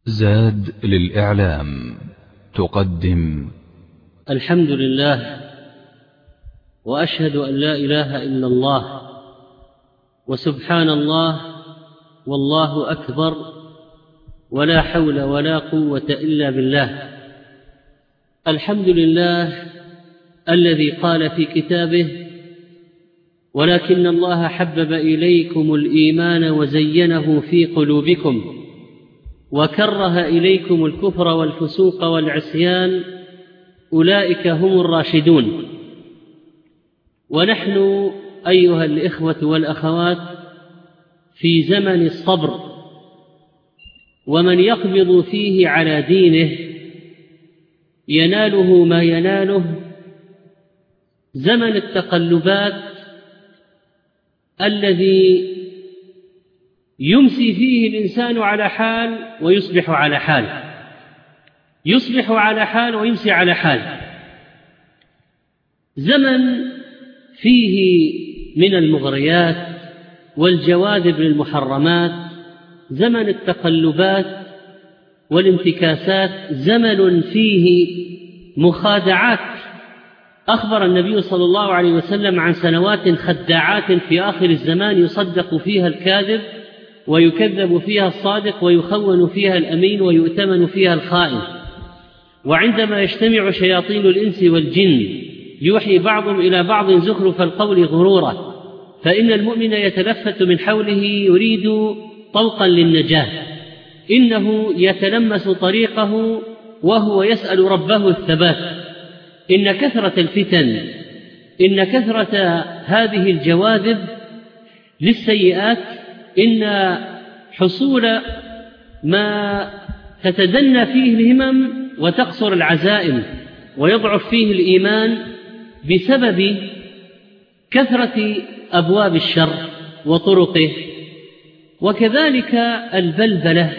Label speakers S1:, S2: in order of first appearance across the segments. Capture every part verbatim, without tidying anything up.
S1: زاد للإعلام تقدم
S2: الحمد لله وأشهد أن لا إله إلا الله وسبحان الله والله أكبر ولا حول ولا قوة إلا بالله. الحمد لله الذي قال في كتابه: ولكن الله حبب إليكم الإيمان وزينه في قلوبكم وكره إليكم الكفر والفسوق والعصيان أولئك هم الراشدون. ونحن أيها الإخوة والأخوات في زمن الصبر، ومن يقبض فيه على دينه يناله ما يناله، زمن التقلبات الذي يمسي فيه الإنسان على حال ويصبح على حال، يصبح على حال ويمسي على حال، زمن فيه من المغريات والجواذب للمحرمات، زمن التقلبات والانتكاسات، زمن فيه مخادعات. أخبر النبي صلى الله عليه وسلم عن سنوات خداعات في آخر الزمان يصدق فيها الكاذب ويكذب فيها الصادق ويخون فيها الأمين ويؤتمن فيها الخائن. وعندما يجتمع شياطين الإنس والجن يوحي بعضهم إلى بعض زخرف القول غرورا، فإن المؤمن يتلفت من حوله يريد طوقا للنجاة، إنه يتلمس طريقه وهو يسأل ربه الثبات. إن كثرة الفتن، إن كثرة هذه الجواذب للسيئات، إن حصول ما تتدنى فيه الهمم وتقصر العزائم ويضعف فيه الإيمان بسبب كثرة أبواب الشر وطرقه، وكذلك البلبلة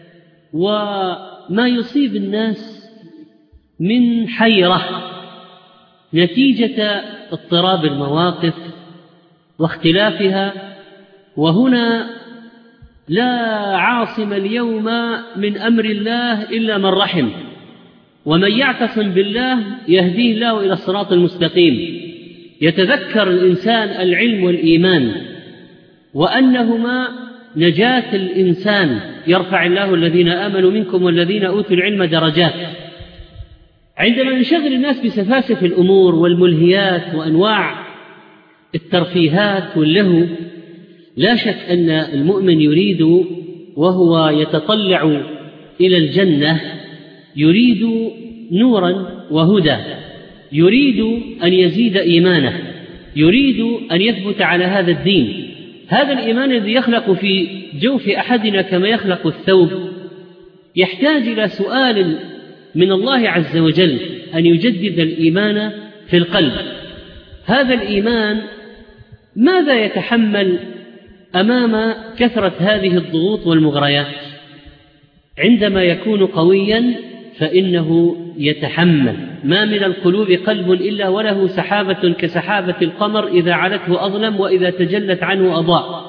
S2: وما يصيب الناس من حيرة نتيجة اضطراب المواقف واختلافها. وهنا لا عاصم اليوم من أمر الله إلا من رحم، ومن يعتصم بالله يهديه الله إلى الصراط المستقيم. يتذكر الإنسان العلم والإيمان وأنهما نجاة الإنسان، يرفع الله الذين آمنوا منكم والذين أوتوا العلم درجات. عندما ينشغل الناس بسفاسف الأمور والملهيات وأنواع الترفيهات واللهو، لا شك أن المؤمن يريد وهو يتطلع إلى الجنة يريد نورا وهدى، يريد أن يزيد إيمانه، يريد أن يثبت على هذا الدين. هذا الإيمان الذي يخلق في جوف أحدنا كما يخلق الثوب يحتاج إلى سؤال من الله عز وجل أن يجدد الإيمان في القلب. هذا الإيمان ماذا يتحمل أمام كثرة هذه الضغوط والمغريات؟ عندما يكون قويا فإنه يتحمل. ما من القلوب قلب إلا وله سحابة كسحابة القمر، إذا علته أظلم وإذا تجلت عنه أضاء.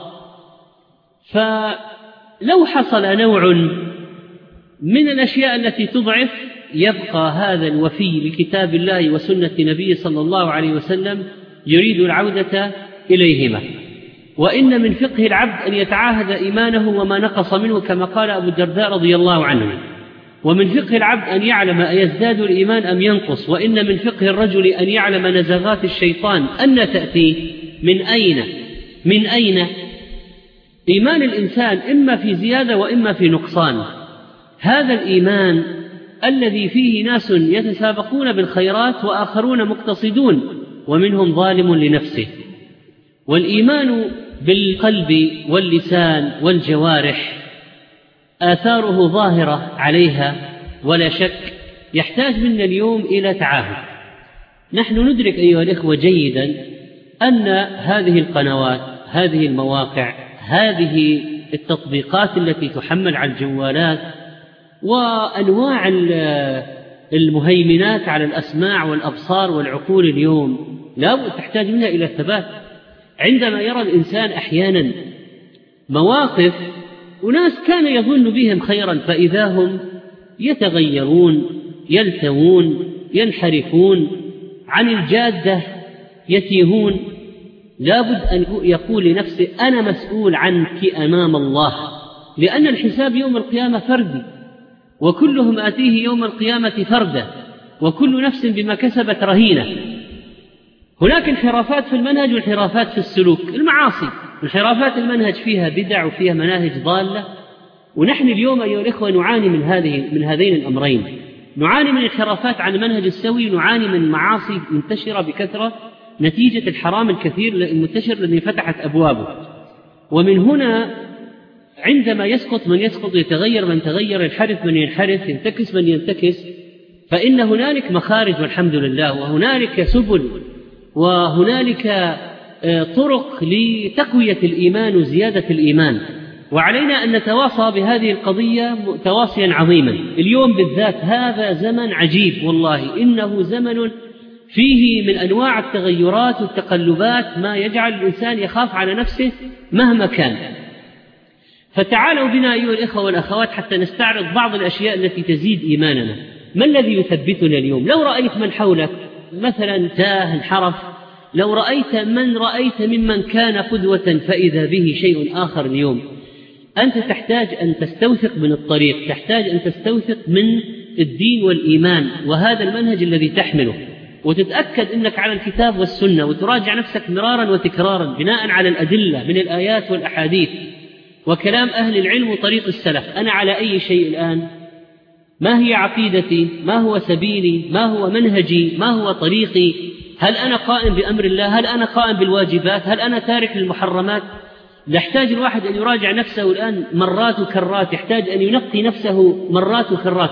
S2: فلو حصل نوع من الأشياء التي تضعف، يبقى هذا الوفي لكتاب الله وسنة نبيه صلى الله عليه وسلم يريد العودة إليهما. وإن من فقه العبد أن يتعاهد إيمانه وما نقص منه، كما قال أبو الدرداء رضي الله عنه. ومن فقه العبد أن يعلم أيزداد الإيمان أم ينقص. وإن من فقه الرجل أن يعلم نزغات الشيطان أن تأتي من أين من أين إيمان الإنسان إما في زيادة وإما في نقصان. هذا الإيمان الذي فيه ناس يتسابقون بالخيرات وآخرون مقتصدون ومنهم ظالم لنفسه. والإيمان بالقلب واللسان والجوارح آثاره ظاهرة عليها ولا شك، يحتاج منا اليوم إلى تعاهد. نحن ندرك أيها الإخوة جيدا أن هذه القنوات، هذه المواقع، هذه التطبيقات التي تحمل على الجوالات وأنواع المهيمنات على الأسماع والأبصار والعقول اليوم لا تحتاج منها إلى الثبات. عندما يرى الإنسان أحيانا مواقف وناس كان يظن بهم خيرا فإذا هم يتغيرون، يلتوون، ينحرفون عن الجادة، يتيهون. لابد أن يقول لنفسه أنا مسؤول عنك أمام الله، لأن الحساب يوم القيامة فردي، وكلهم آتيه يوم القيامة فردا، وكل نفس بما كسبت رهينة. هناك انحرافات في المنهج وانحرافات في السلوك. المعاصي انحرافات المنهج فيها بدع وفيها مناهج ضالة، ونحن اليوم أيها الإخوة نعاني من هذه من هذين الأمرين. نعاني من انحرافات عن المنهج السوي، نعاني من معاصي منتشرة بكثرة نتيجة الحرام الكثير المنتشر الذي فتحت أبوابه. ومن هنا عندما يسقط من يسقط، يتغير من تغير، ينحرف من ينحرف، ينتكس من ينتكس، فإن هنالك مخارج والحمد لله، وهنالك سبل، وهنالك طرق لتقوية الإيمان وزيادة الإيمان. وعلينا أن نتواصى بهذه القضية تواصيا عظيما. اليوم بالذات هذا زمن عجيب والله، إنه زمن فيه من أنواع التغيرات والتقلبات ما يجعل الإنسان يخاف على نفسه مهما كان. فتعالوا بنا أيها الإخوة والأخوات حتى نستعرض بعض الأشياء التي تزيد إيماننا. ما الذي يثبتنا اليوم؟ لو رأيت من حولك مثلا تاه انحرف، لو رأيت من رأيت ممن كان قدوة فإذا به شيء آخر اليوم، أنت تحتاج أن تستوثق من الطريق، تحتاج أن تستوثق من الدين والإيمان وهذا المنهج الذي تحمله، وتتأكد أنك على الكتاب والسنة، وتراجع نفسك مرارا وتكرارا بناء على الأدلة من الآيات والأحاديث وكلام أهل العلم وطريق السلف. أنا على أي شيء الآن؟ ما هي عقيدتي؟ ما هو سبيلي؟ ما هو منهجي؟ ما هو طريقي؟ هل أنا قائم بأمر الله؟ هل أنا قائم بالواجبات؟ هل أنا تارك للمحرمات؟ يحتاج الواحد أن يراجع نفسه الآن مرات وكرات، يحتاج أن ينقي نفسه مرات وكرات.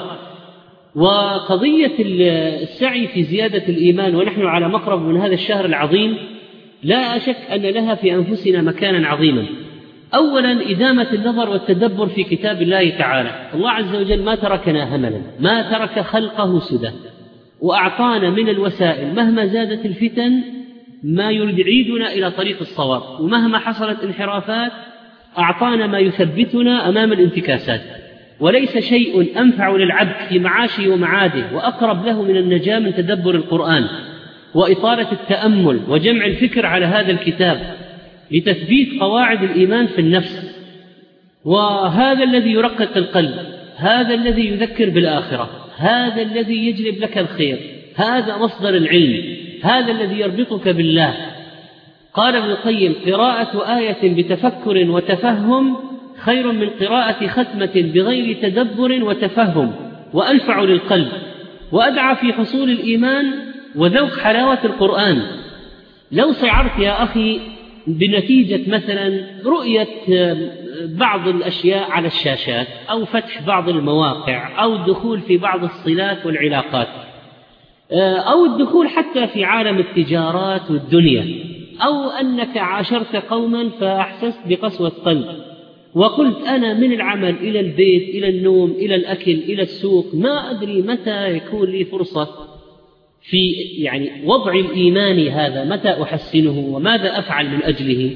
S2: وقضية السعي في زيادة الإيمان ونحن على مقرب من هذا الشهر العظيم لا شك أن لها في أنفسنا مكانا عظيما. أولا إدامة النظر والتدبر في كتاب الله تعالى. الله عز وجل ما تركنا هملا، ما ترك خلقه سدى، وأعطانا من الوسائل مهما زادت الفتن ما يعيدنا إلى طريق الصواب، ومهما حصلت انحرافات أعطانا ما يثبتنا أمام الانتكاسات. وليس شيء أنفع للعبد في معاشه ومعاده وأقرب له من النجاة من تدبر القرآن وإطالة التأمل وجمع الفكر على هذا الكتاب لتثبيت قواعد الإيمان في النفس. وهذا الذي يرقق القلب، هذا الذي يذكر بالآخرة، هذا الذي يجلب لك الخير، هذا مصدر العلم، هذا الذي يربطك بالله. قال ابن القيم: قراءة آية بتفكر وتفهم خير من قراءة ختمة بغير تدبر وتفهم، وأنفع للقلب، وأدعى في حصول الإيمان وذوق حلاوة القرآن. لو سعرت يا أخي بنتيجة مثلا رؤية بعض الأشياء على الشاشات، أو فتح بعض المواقع، أو الدخول في بعض الصلات والعلاقات، أو الدخول حتى في عالم التجارات والدنيا، أو أنك عاشرت قوما فأحسست بقسوة قلب وقلت أنا من العمل إلى البيت إلى النوم إلى الأكل إلى السوق ما أدري متى يكون لي فرصة في يعني وضع الإيمان هذا، متى أحسنه وماذا أفعل من أجله.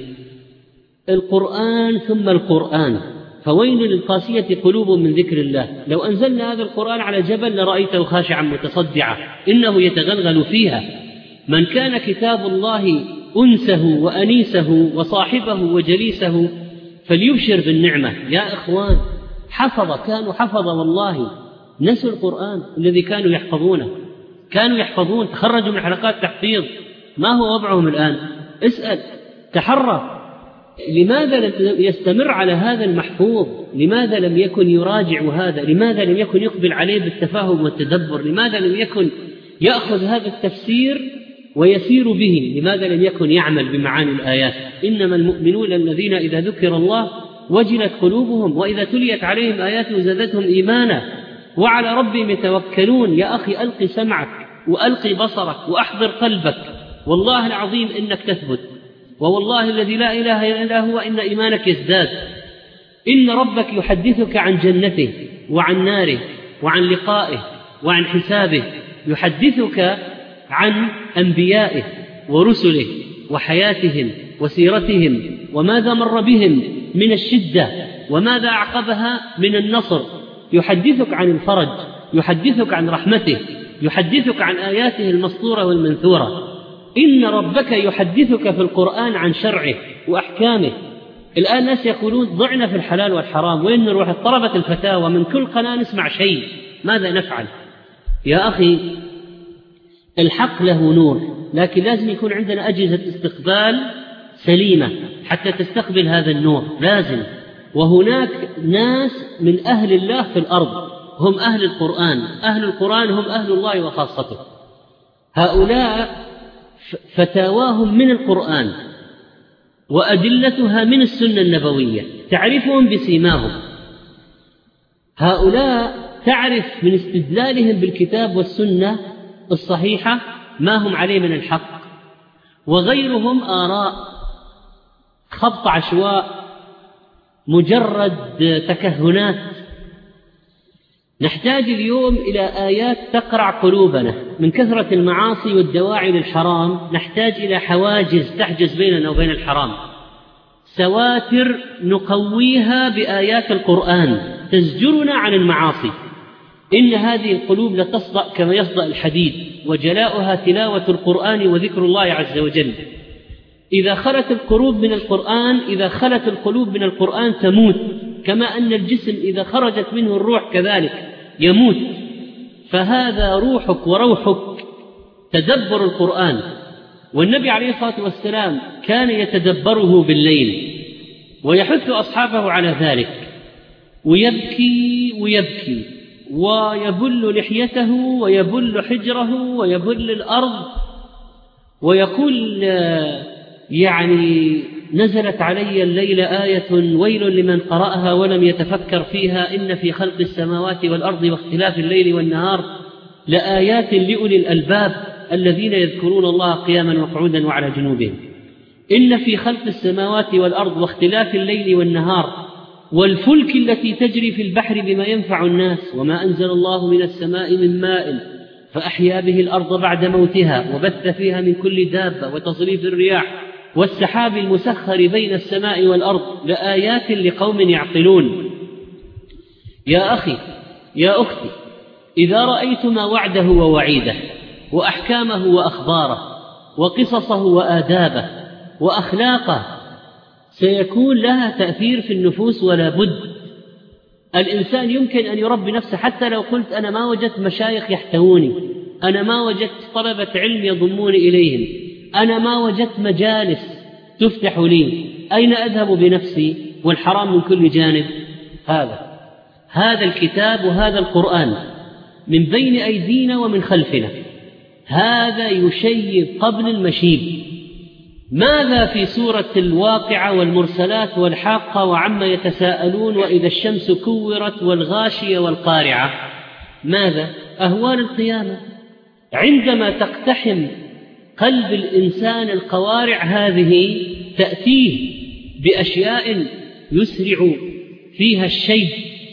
S2: القرآن ثم القرآن. فويل للقاسية قلوب من ذكر الله. لو أنزلنا هذا القرآن على جبل لرأيته خاشعا متصدعا، إنه يتغلغل فيها. من كان كتاب الله أنسه وأنيسه وصاحبه وجليسه فليبشر بالنعمة. يا إخوان، حفظ كانوا حفظ والله، نسوا القرآن الذي كانوا يحفظونه، كانوا يحفظون، تخرجوا من حلقات تحفيظ. ما هو وضعهم الآن؟ اسأل، تحرى. لماذا لم يستمر على هذا المحفوظ؟ لماذا لم يكن يراجع هذا؟ لماذا لم يكن يقبل عليه بالتفاهم والتدبر؟ لماذا لم يكن يأخذ هذا التفسير ويسير به؟ لماذا لم يكن يعمل بمعاني الآيات؟ إنما المؤمنون الذين إذا ذكر الله وجلت قلوبهم وإذا تليت عليهم آياته زادتهم إيمانا وعلى ربهم يتوكلون. يا أخي، ألقي سمعك وألقي بصرك وأحضر قلبك، والله العظيم إنك تثبت، ووالله الذي لا إله إلا هو إن إيمانك يزداد. إن ربك يحدثك عن جنته وعن ناره وعن لقائه وعن حسابه، يحدثك عن أنبيائه ورسله وحياتهم وسيرتهم وماذا مر بهم من الشدة وماذا أعقبها من النصر، يحدثك عن الفرج، يحدثك عن رحمته، يحدثك عن آياته المسطورة والمنثورة. إن ربك يحدثك في القرآن عن شرعه وأحكامه. الآن الناس يقولون ضعنا في الحلال والحرام، وإن نروح اضطربت الفتاوى من كل قناة نسمع شيء، ماذا نفعل؟ يا أخي الحق له نور، لكن لازم يكون عندنا أجهزة استقبال سليمة حتى تستقبل هذا النور، لازم. وهناك ناس من أهل الله في الأرض هم أهل القرآن، أهل القرآن هم أهل الله وخاصته. هؤلاء فتاواهم من القرآن وأدلتها من السنة النبوية، تعرفهم بسيماهم. هؤلاء تعرف من استدلالهم بالكتاب والسنة الصحيحة ما هم عليه من الحق، وغيرهم آراء خبط عشواء مجرد تكهنات. نحتاج اليوم إلى آيات تقرع قلوبنا من كثرة المعاصي والدواعي للحرام، نحتاج إلى حواجز تحجز بيننا وبين الحرام، سواتر نقويها بآيات القرآن تزجرنا عن المعاصي. إن هذه القلوب لتصدأ كما يصدأ الحديد، وجلاؤها تلاوة القرآن وذكر الله عز وجل. إذا خلت القلوب من القرآن إذا خلت القلوب من القرآن تموت، كما أن الجسم إذا خرجت منه الروح كذلك يموت. فهذا روحك وروحك تدبر القرآن، والنبي عليه الصلاة والسلام كان يتدبره بالليل ويحث أصحابه على ذلك، ويبكي ويبكي ويبل لحيته ويبل حجره ويبل الأرض، ويقول يعني نزلت علي الليل آية ويل لمن قرأها ولم يتفكر فيها، إن في خلق السماوات والأرض واختلاف الليل والنهار لآيات لأولي الألباب الذين يذكرون الله قياما وقعودا وعلى جنوبهم. إن في خلق السماوات والأرض واختلاف الليل والنهار والفلك التي تجري في البحر بما ينفع الناس وما أنزل الله من السماء من ماء فأحيا به الأرض بعد موتها وبث فيها من كل دابة وتصريف الرياح والسحاب المسخر بين السماء والأرض لآيات لقوم يعقلون. يا أخي يا أختي، إذا رأيتما وعده ووعيده وأحكامه وأخباره وقصصه وآدابه وأخلاقه سيكون لها تأثير في النفوس، ولا بد. الإنسان يمكن أن يربي نفسه. حتى لو قلت أنا ما وجدت مشايخ يحتووني، أنا ما وجدت طلبة علم يضمون إليهم، أنا ما وجدت مجالس تفتح لي، أين أذهب بنفسي والحرام من كل جانب؟ هذا هذا الكتاب وهذا القرآن من بين أيدينا ومن خلفنا، هذا يشيب قبل المشيب. ماذا في سورة الواقعة والمرسلات والحاقة وعما يتساءلون وإذا الشمس كورت والغاشية والقارعة؟ ماذا؟ أهوال القيامة. عندما تقتحم قلب الإنسان القوارع هذه تأتيه بأشياء يسرع فيها الشيب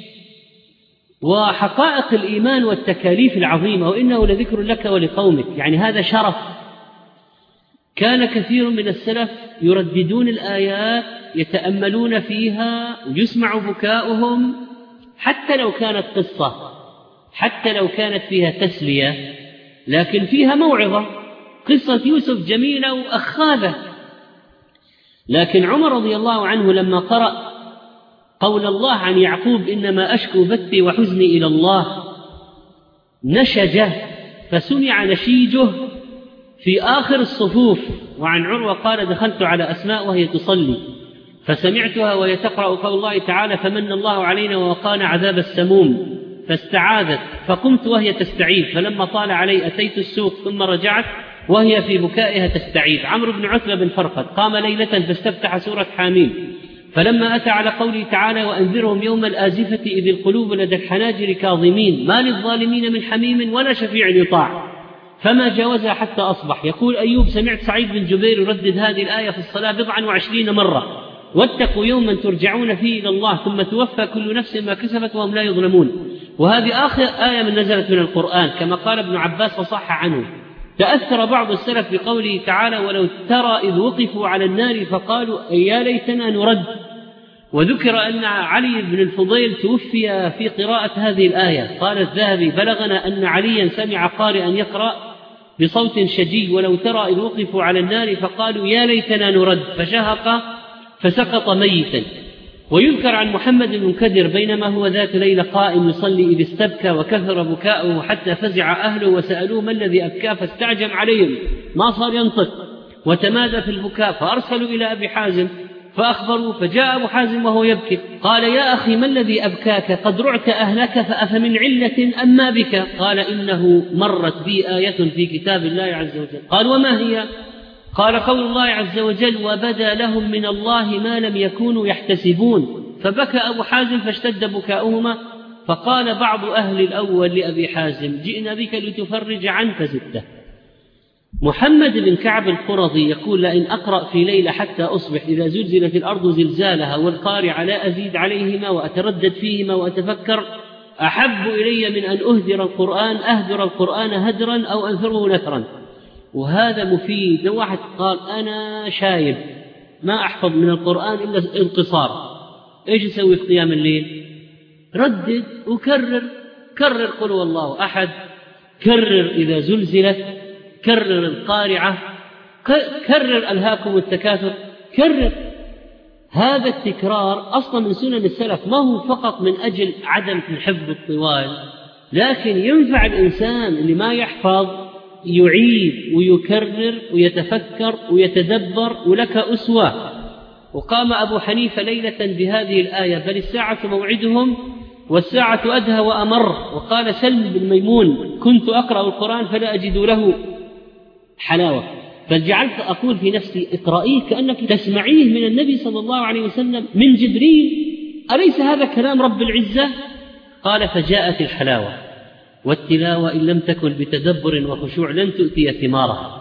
S2: وحقائق الإيمان والتكاليف العظيمة، وإنه لذكر لك ولقومك. يعني هذا شرف. كان كثير من السلف يرددون الآيات يتأملون فيها ويسمع بكاؤهم، حتى لو كانت قصة، حتى لو كانت فيها تسلية، لكن فيها موعظة. قصة يوسف جميلة وأخاذة، لكن عمر رضي الله عنه لما قرأ قول الله عن يعقوب إنما أشكو بثي وحزني إلى الله نشجه، فسمع نشيجه في آخر الصفوف. وعن عروة قال دخلت على أسماء وهي تصلي فسمعتها وهي تقرأ قول الله تعالى فمن الله علينا ووقانا عذاب السموم، فاستعاذت فقمت وهي تستعيذ، فلما طال علي أتيت السوق ثم رجعت وهي في بكائها تستعيذ. عمرو بن عتبة بن فرقد قام ليلة فاستفتح سورة حاميم، فلما أتى على قوله تعالى وأنذرهم يوم الآزفة إذ القلوب لدى الحناجر كاظمين ما للظالمين من حميم ولا شفيع يطاع، فما جاوزها حتى أصبح. يقول أيوب سمعت سعيد بن جبير يردد هذه الآية في الصلاة بضعا وعشرين مرة، واتقوا يوما ترجعون فيه إلى الله ثم توفى كل نفس ما كسبت وهم لا يظلمون. وهذه آخر آية من نزلت من القرآن كما قال ابن عباس وصح عنه. تأثر بعض السلف بقوله تعالى ولو ترى إذ وقفوا على النار فقالوا يا ليتنا نرد وذكر أن علي بن الفضيل توفي في قراءة هذه الآية. قال الذهبي: بلغنا أن عليا سمع قارئا يقرأ بصوت شجي: ولو ترى إذ وقفوا على النار فقالوا يا ليتنا نرد، فشهق فسقط ميتا. ويذكر عن محمد بن منكدر: بينما هو ذات ليلة قائم يصلي إذ استبكى وكثر بكاؤه حتى فزع أهله وسألوه ما الذي أبكاه، فاستعجم عليهم ما صار ينطق وتمادى في البكاء، فأرسلوا إلى أبي حازم فأخبروا، فجاء أبو حازم وهو يبكي قال: يا أخي ما الذي أبكاك؟ قد رعت أهلك فأفمن علة أم ما بك؟ قال: إنه مرت بي آية في كتاب الله عز وجل. قال: وما هي؟ قال: قول الله عز وجل: وبدا لهم من الله ما لم يكونوا يحتسبون. فبكى أبو حازم فاشتد بكاؤهما، فقال بعض أهل الأول لأبي حازم: جئنا بك لتفرج عنك فزدته. محمد بن كعب القرظي يقول: لئن أقرأ في ليلة حتى أصبح إذا زلزلت الأرض زلزالها والقارعة لا أزيد عليهما وأتردد فيهما وأتفكر، أحب إلي من أن أهدر القرآن أهدر القرآن هدرا أو أنثره نثرا. وهذا مفيد. لو واحد قال أنا شايب ما أحفظ من القرآن إلا انقصار، إيش يسوي في قيام الليل؟ ردد وكرر، كرر قل هو الله أحد، كرر إذا زلزلت، كرر القارعة، كرر ألهاكم التكاثر، كرر. هذا التكرار أصلا من سنن السلف، ما هو فقط من أجل عدم الحفظ الطوال، لكن ينفع الإنسان اللي ما يحفظ يعيد ويكرر ويتفكر ويتدبر، ولك أسوة. وقام أبو حنيفة ليلة بهذه الآية: بل الساعة موعدهم والساعة أدهى وأمر. وقال سلم بن ميمون: كنت أقرأ القرآن فلا أجد له حلاوة، فجعلت أقول في نفسي: اقرأيه كأنك تسمعيه من النبي صلى الله عليه وسلم من جبريل، أليس هذا كلام رب العزة؟ قال: فجاءت الحلاوة. والتلاوة إن لم تكن بتدبر وخشوع لن تؤتي ثمارها.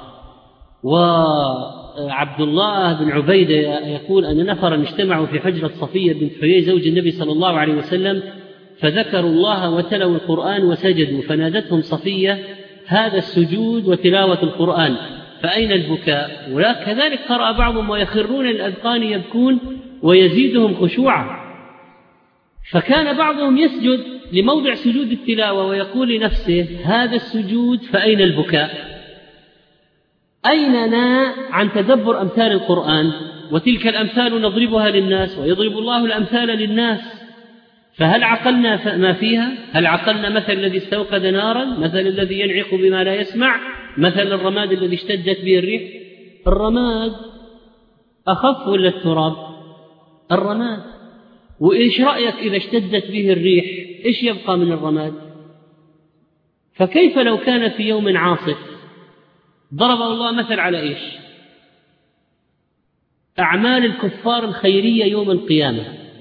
S2: وعبد الله بن عبيدة يقول أن نفرا اجتمعوا في حجرة صفية بنت حيي زوج النبي صلى الله عليه وسلم، فذكروا الله وتلوا القرآن وسجدوا، فنادتهم صفية: هذا السجود وتلاوة القرآن، فأين البكاء؟ وكذلك قرأ بعضهم: ويخرون للأذقان يبكون ويزيدهم خشوعا. فكان بعضهم يسجد لموضع سجود التلاوة ويقول لنفسه: هذا السجود فأين البكاء؟ أيننا عن تدبر أمثال القرآن؟ وتلك الأمثال نضربها للناس ويضرب الله الأمثال للناس، فهل عقلنا ما فيها؟ هل عقلنا مثل الذي استوقد نارا، مثل الذي ينعق بما لا يسمع، مثل الرماد الذي اشتدت به الريح؟ الرماد أخف ولا التراب؟ الرماد. وإيش رأيك إذا اشتدت به الريح إيش يبقى من الرماد؟ فكيف لو كان في يوم عاصف؟ ضرب الله مثل على إيش؟ أعمال الكفار الخيرية يوم القيامة: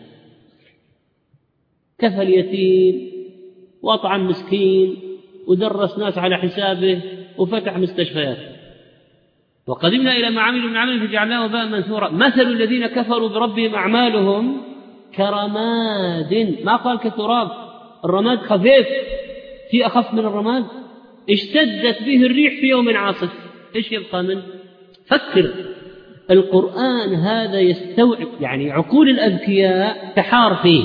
S2: كفى اليتيم وأطعم مسكين ودرس ناس على حسابه وفتح مستشفيات. وقدمنا إلى ما عملوا من عمل فجعلناه وباء منثورا. مثل الذين كفروا بربهم أعمالهم كرماد، ما قال كتراب، الرماد خفيف، في أخف من الرماد، اشتدت به الريح في يوم عاصف، إيش يبقى منه؟ فكر. القرآن هذا يستوعب، يعني عقول الأذكياء تحار فيه.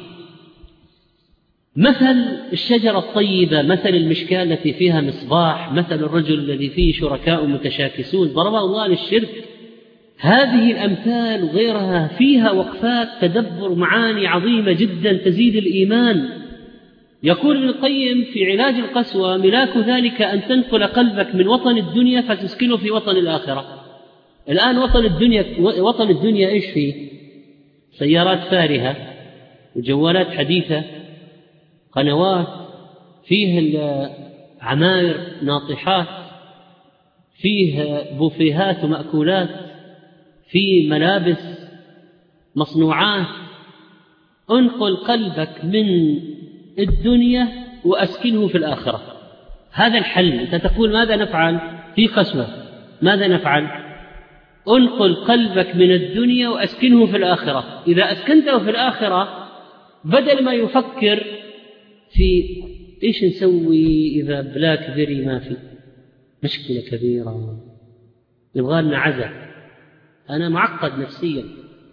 S2: مثل الشجرة الطيبة، مثل المشكاة التي فيها مصباح، مثل الرجل الذي فيه شركاء متشاكسون، ضربه الله للشرك. هذه الأمثال وغيرها فيها وقفات تدبر، معاني عظيمة جدا تزيد الإيمان. يقول ابن القيم في علاج القسوة: ملاك ذلك أن تنقل قلبك من وطن الدنيا فتسكنه في وطن الآخرة. الآن وطن الدنيا وطن الدنيا إيش فيه؟ سيارات فارهة وجوالات حديثة، قنوات فيه عماير ناطحات، فيه بوفيهات ومأكولات، فيه ملابس مصنوعات. انقل قلبك من الدنيا وأسكنه في الآخرة. هذا الحل. أنت تقول ماذا نفعل في قسوة؟ ماذا نفعل؟ انقل قلبك من الدنيا وأسكنه في الآخرة. إذا أسكنته في الآخرة بدل ما يفكر في إيش نسوي إذا بلاك بيري ما في، مشكلة كبيرة، يبغى لنا عزة، أنا معقد نفسيا،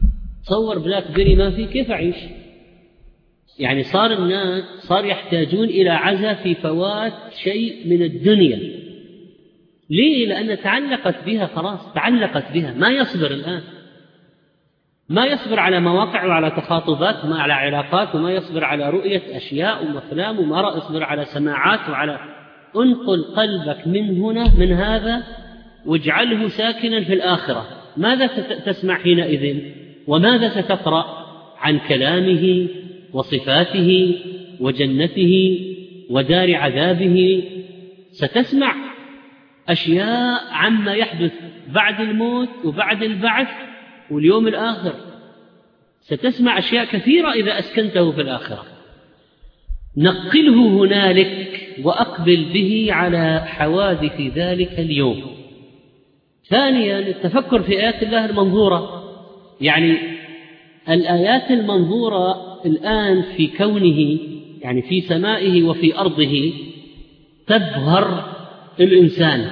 S2: تصور بلاك بيري ما في، كيف أعيش؟ يعني صار الناس صار يحتاجون إلى عزاء في فوات شيء من الدنيا. ليه؟ لأن تعلقت بها، خلاص تعلقت بها، ما يصبر الآن، ما يصبر على مواقع وعلى تخاطبات وما على علاقات، وما يصبر على رؤية أشياء وأفلام، وما يصبر على سماعات وعلى. انقل قلبك من هنا من هذا واجعله ساكنا في الآخرة. ماذا تسمع حينئذ؟ وماذا ستقرأ؟ عن كلامه وصفاته وجنته ودار عذابه. ستسمع أشياء عما يحدث بعد الموت وبعد البعث واليوم الآخر. ستسمع أشياء كثيرة إذا أسكنته في الآخرة. نقله هنالك وأقبل به على حوادث ذلك اليوم. ثانيا التفكر في آيات الله المنظورة، يعني الآيات المنظورة الآن في كونه، يعني في سمائه وفي أرضه، تبهر الإنسان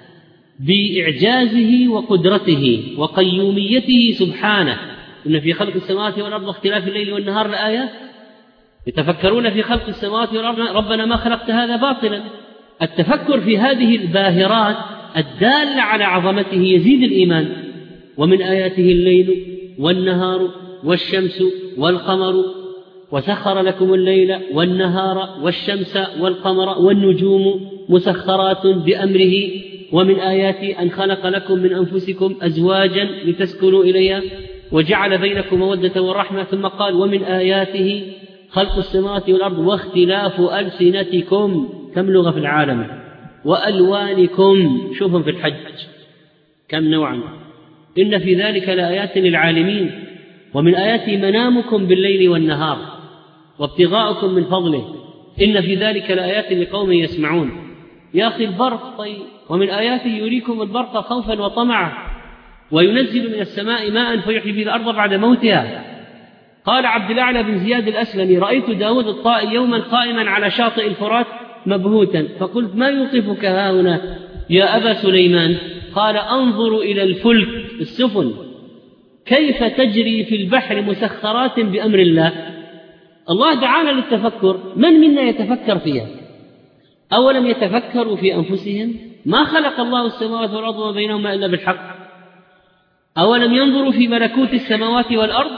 S2: بإعجازه وقدرته وقيوميته سبحانه. إن في خلق السماوات والأرض واختلاف الليل والنهار الآية يتفكرون في خلق السماوات والأرض ربنا ما خلقت هذا باطلا. التفكر في هذه الباهرات الدالة على عظمته يزيد الإيمان. ومن آياته الليل والنهار والشمس والقمر وسخر لكم الليل والنهار والشمس والقمر والنجوم مسخرات بأمره ومن آياته أن خلق لكم من أنفسكم أزواجا لتسكنوا إليها وجعل بينكم مودة ورحمة. ثم قال ومن آياته خلق السماوات والأرض واختلاف ألسنتكم، كم لغة في العالم، وألوانكم، شوفهم في الحج كم نوعا، إن في ذلك لآيات للعالمين. ومن آياته منامكم بالليل والنهار وابتغاؤكم من فضله إن في ذلك لآيات لقوم يسمعون. يا أخي البرق، طيب ومن آياته يريكم البرق خوفا وطمعا وينزل من السماء ماء فيحيي به الأرض بعد موتها. قال عبد الأعلى بن زياد الأسلمي رأيت داود الطائي يوما قائما على شاطئ الفرات مبهوتا، فقلت ما يوقفك هاهنا يا أبا سليمان؟ قال أنظر إلى الفلك السفن كيف تجري في البحر مسخرات بأمر الله. الله دعانا للتفكر، من منا يتفكر فيها؟ أولم يتفكروا في أنفسهم؟ ما خلق الله السماوات والأرض وما بينهما إلا بالحق. أولم ينظروا في ملكوت السماوات والأرض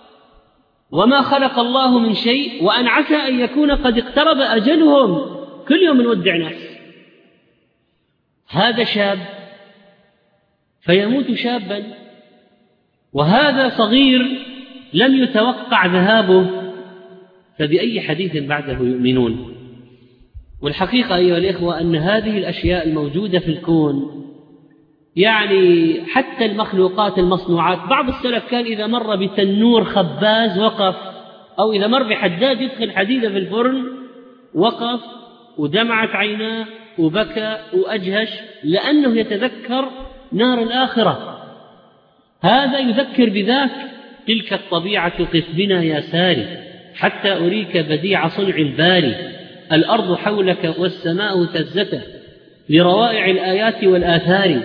S2: وما خلق الله من شيء وأن عسى أن يكون قد اقترب أجلهم. كل يوم نودع ناس. هذا شاب فيموت شابا، وهذا صغير لم يتوقع ذهابه، فبأي حديث بعده يؤمنون؟ والحقيقة أيها الإخوة أن هذه الأشياء الموجودة في الكون، يعني حتى المخلوقات المصنوعات، بعض السلف كان إذا مر بتنور خباز وقف، أو إذا مر بحداد يدخل حديدة في الفرن وقف ودمعت عيناه وبكى وأجهش، لأنه يتذكر نار الآخرة. هذا يذكر بذاك. تلك الطبيعة قف بنا يا ساري حتى أريك بديع صنع الباري، الأرض حولك والسماء تزته لروائع الآيات والآثار.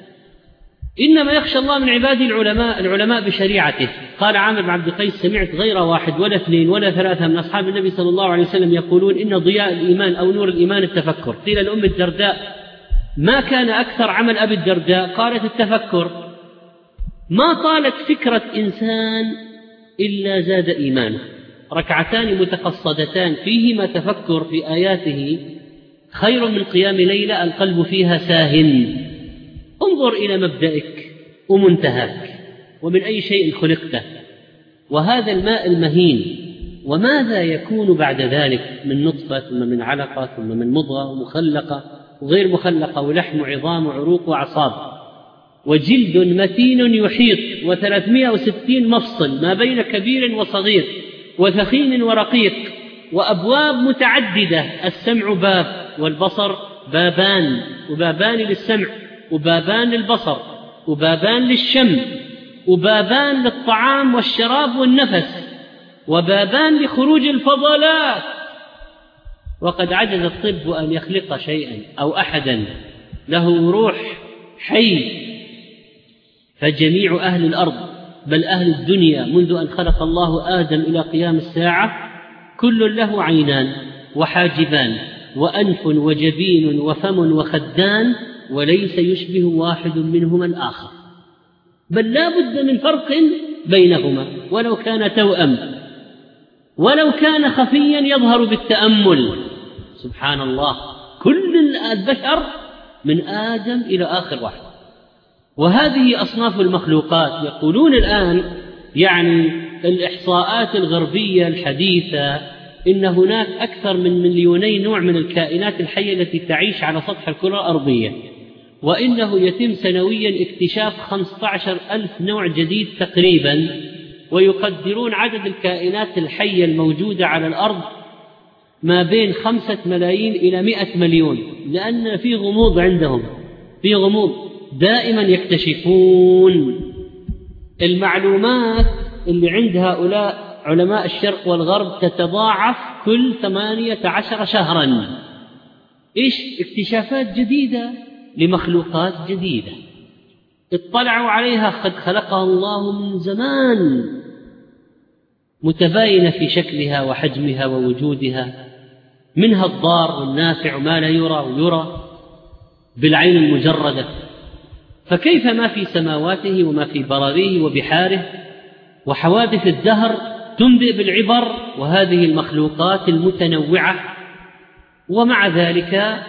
S2: إنما يخشى الله من عباده العلماء، العلماء بشريعته. قال عامر بن عبد القيس سمعت غير واحد ولا اثنين ولا ثلاثة من أصحاب النبي صلى الله عليه وسلم يقولون إن ضياء الإيمان أو نور الإيمان التفكر. قيل لأم الدرداء ما كان أكثر عمل أبي الدرداء؟ قالت التفكر. ما طالت فكرة إنسان إلا زاد إيمانه. ركعتان متقصدتان فيهما تفكر في آياته خير من قيام ليلة القلب فيها ساهن. انظر إلى مبدأك ومنتهاك ومن أي شيء خلقته، وهذا الماء المهين، وماذا يكون بعد ذلك من نطفة ثم من علقة ثم من مضغة مخلقة وغير مخلقة ولحم وعظام وعروق وأعصاب وجلد متين يحيط وثلاثمائة وستين مفصل ما بين كبير وصغير وثخين ورقيق وأبواب متعددة، السمع باب والبصر بابان، وبابان للسمع وبابان للبصر وبابان للشم وبابان للطعام والشراب والنفس وبابان لخروج الفضلات. وقد عجز الطب أن يخلق شيئا أو أحدا له روح حي، فجميع أهل الأرض بل أهل الدنيا منذ أن خلق الله آدم إلى قيام الساعة كل له عينان وحاجبان وأنف وجبين وفم وخدان، وليس يشبه واحد منهما الآخر، بل لا بد من فرق بينهما ولو كان توأم، ولو كان خفيا يظهر بالتأمل. سبحان الله، كل البشر من آدم إلى آخر واحد. وهذه أصناف المخلوقات. يقولون الآن يعني الإحصاءات الغربية الحديثة إن هناك أكثر من مليوني نوع من الكائنات الحية التي تعيش على سطح الكرة الأرضية، وإنه يتم سنويا اكتشاف خمسة عشر ألف نوع جديد تقريبا، ويقدرون عدد الكائنات الحية الموجودة على الأرض ما بين خمسة ملايين إلى مئة مليون، لأن في غموض عندهم، في غموض دائما يكتشفون. المعلومات اللي عند هؤلاء علماء الشرق والغرب تتضاعف كل ثمانية عشر شهرا. إيش؟ اكتشافات جديدة لمخلوقات جديدة اطلعوا عليها قد خلقها الله من زمان، متباينة في شكلها وحجمها ووجودها، منها الضار والنافع ما لا يرى ويرى بالعين المجردة. فكيف ما في سماواته وما في براريه وبحاره وحوادث الدهر تنبئ بالعبر وهذه المخلوقات المتنوعة. ومع ذلك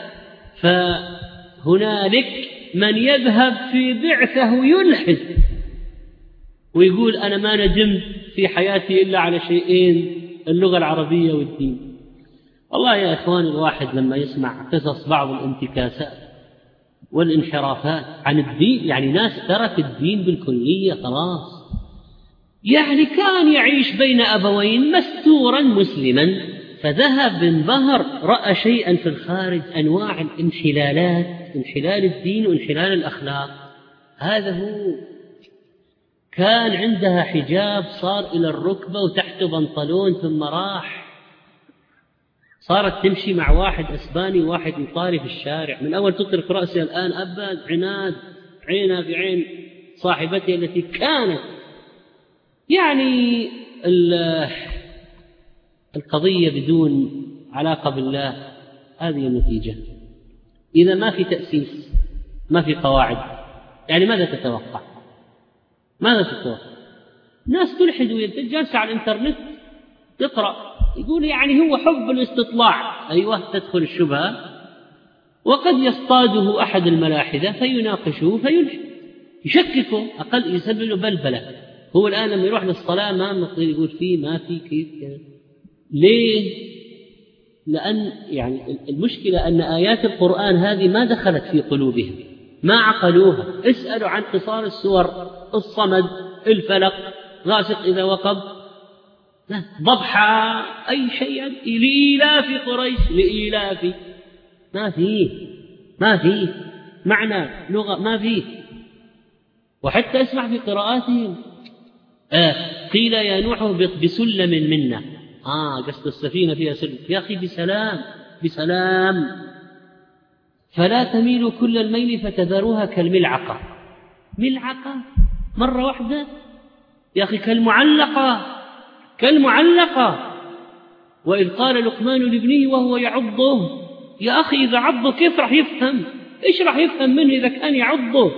S2: فهنالك من يذهب في بعثه يلحد ويقول أنا ما ندمت في حياتي إلا على شيئين، اللغة العربية والدين. والله يا إخوان، الواحد لما يسمع قصص بعض الانتكاسات والانحرافات عن الدين، يعني ناس ترك الدين بالكلية خلاص، يعني كان يعيش بين أبوين مستورا مسلما فذهب انبهر رأى شيئا في الخارج، أنواع الانحلالات، انحلال الدين وانحلال الأخلاق. هذا هو. كان عندها حجاب صار إلى الركبة وتحت بنطلون ثم راح، صارت تمشي مع واحد أسباني واحد إيطالي في الشارع، من أول تترك رأسها الآن أبد عناد، عينها في عين صاحبتها التي كانت يعني القضية بدون علاقة بالله. هذه النتيجة. إذا ما في تأسيس، ما في قواعد، يعني ماذا تتوقع؟ ماذا تتوقع؟ ناس تلحد ويتجالس على الإنترنت تقرأ يقول يعني هو حب الاستطلاع. أيوة، تدخل الشبهة وقد يصطاده أحد الملاحدة فيناقشه فيلحد، يشككه، أقل يسبب له بلبلة. هو الآن لما يروح للصلاة ما مقدر يقول فيه ما في كيف كذا. ليه؟ لأن يعني المشكلة أن آيات القرآن هذه ما دخلت في قلوبهم، ما عقلوها. اسألوا عن قصار السور، الصمد، الفلق، غاسق إذا وقب، ضبحة، أي شيء، لإيلاف قريش، لإيلاف، ما فيه ما فيه معنى لغة، ما فيه. وحتى اسمع في قراءاتهم آه قيل يا نوح بسلم منا، آه قصد السفينة فيها سلم، يا أخي بسلام بسلام، فلا تميلوا كل الميل فتذروها كالملعقة. ملعقة مرة واحدة يا أخي، كالمعلقة كالمعلقة. وإذ قال لقمان لابنه وهو يعضه، يا أخي إذا عضه كيف راح يفهم؟ إيش راح يفهم منه إذا كان يعضه؟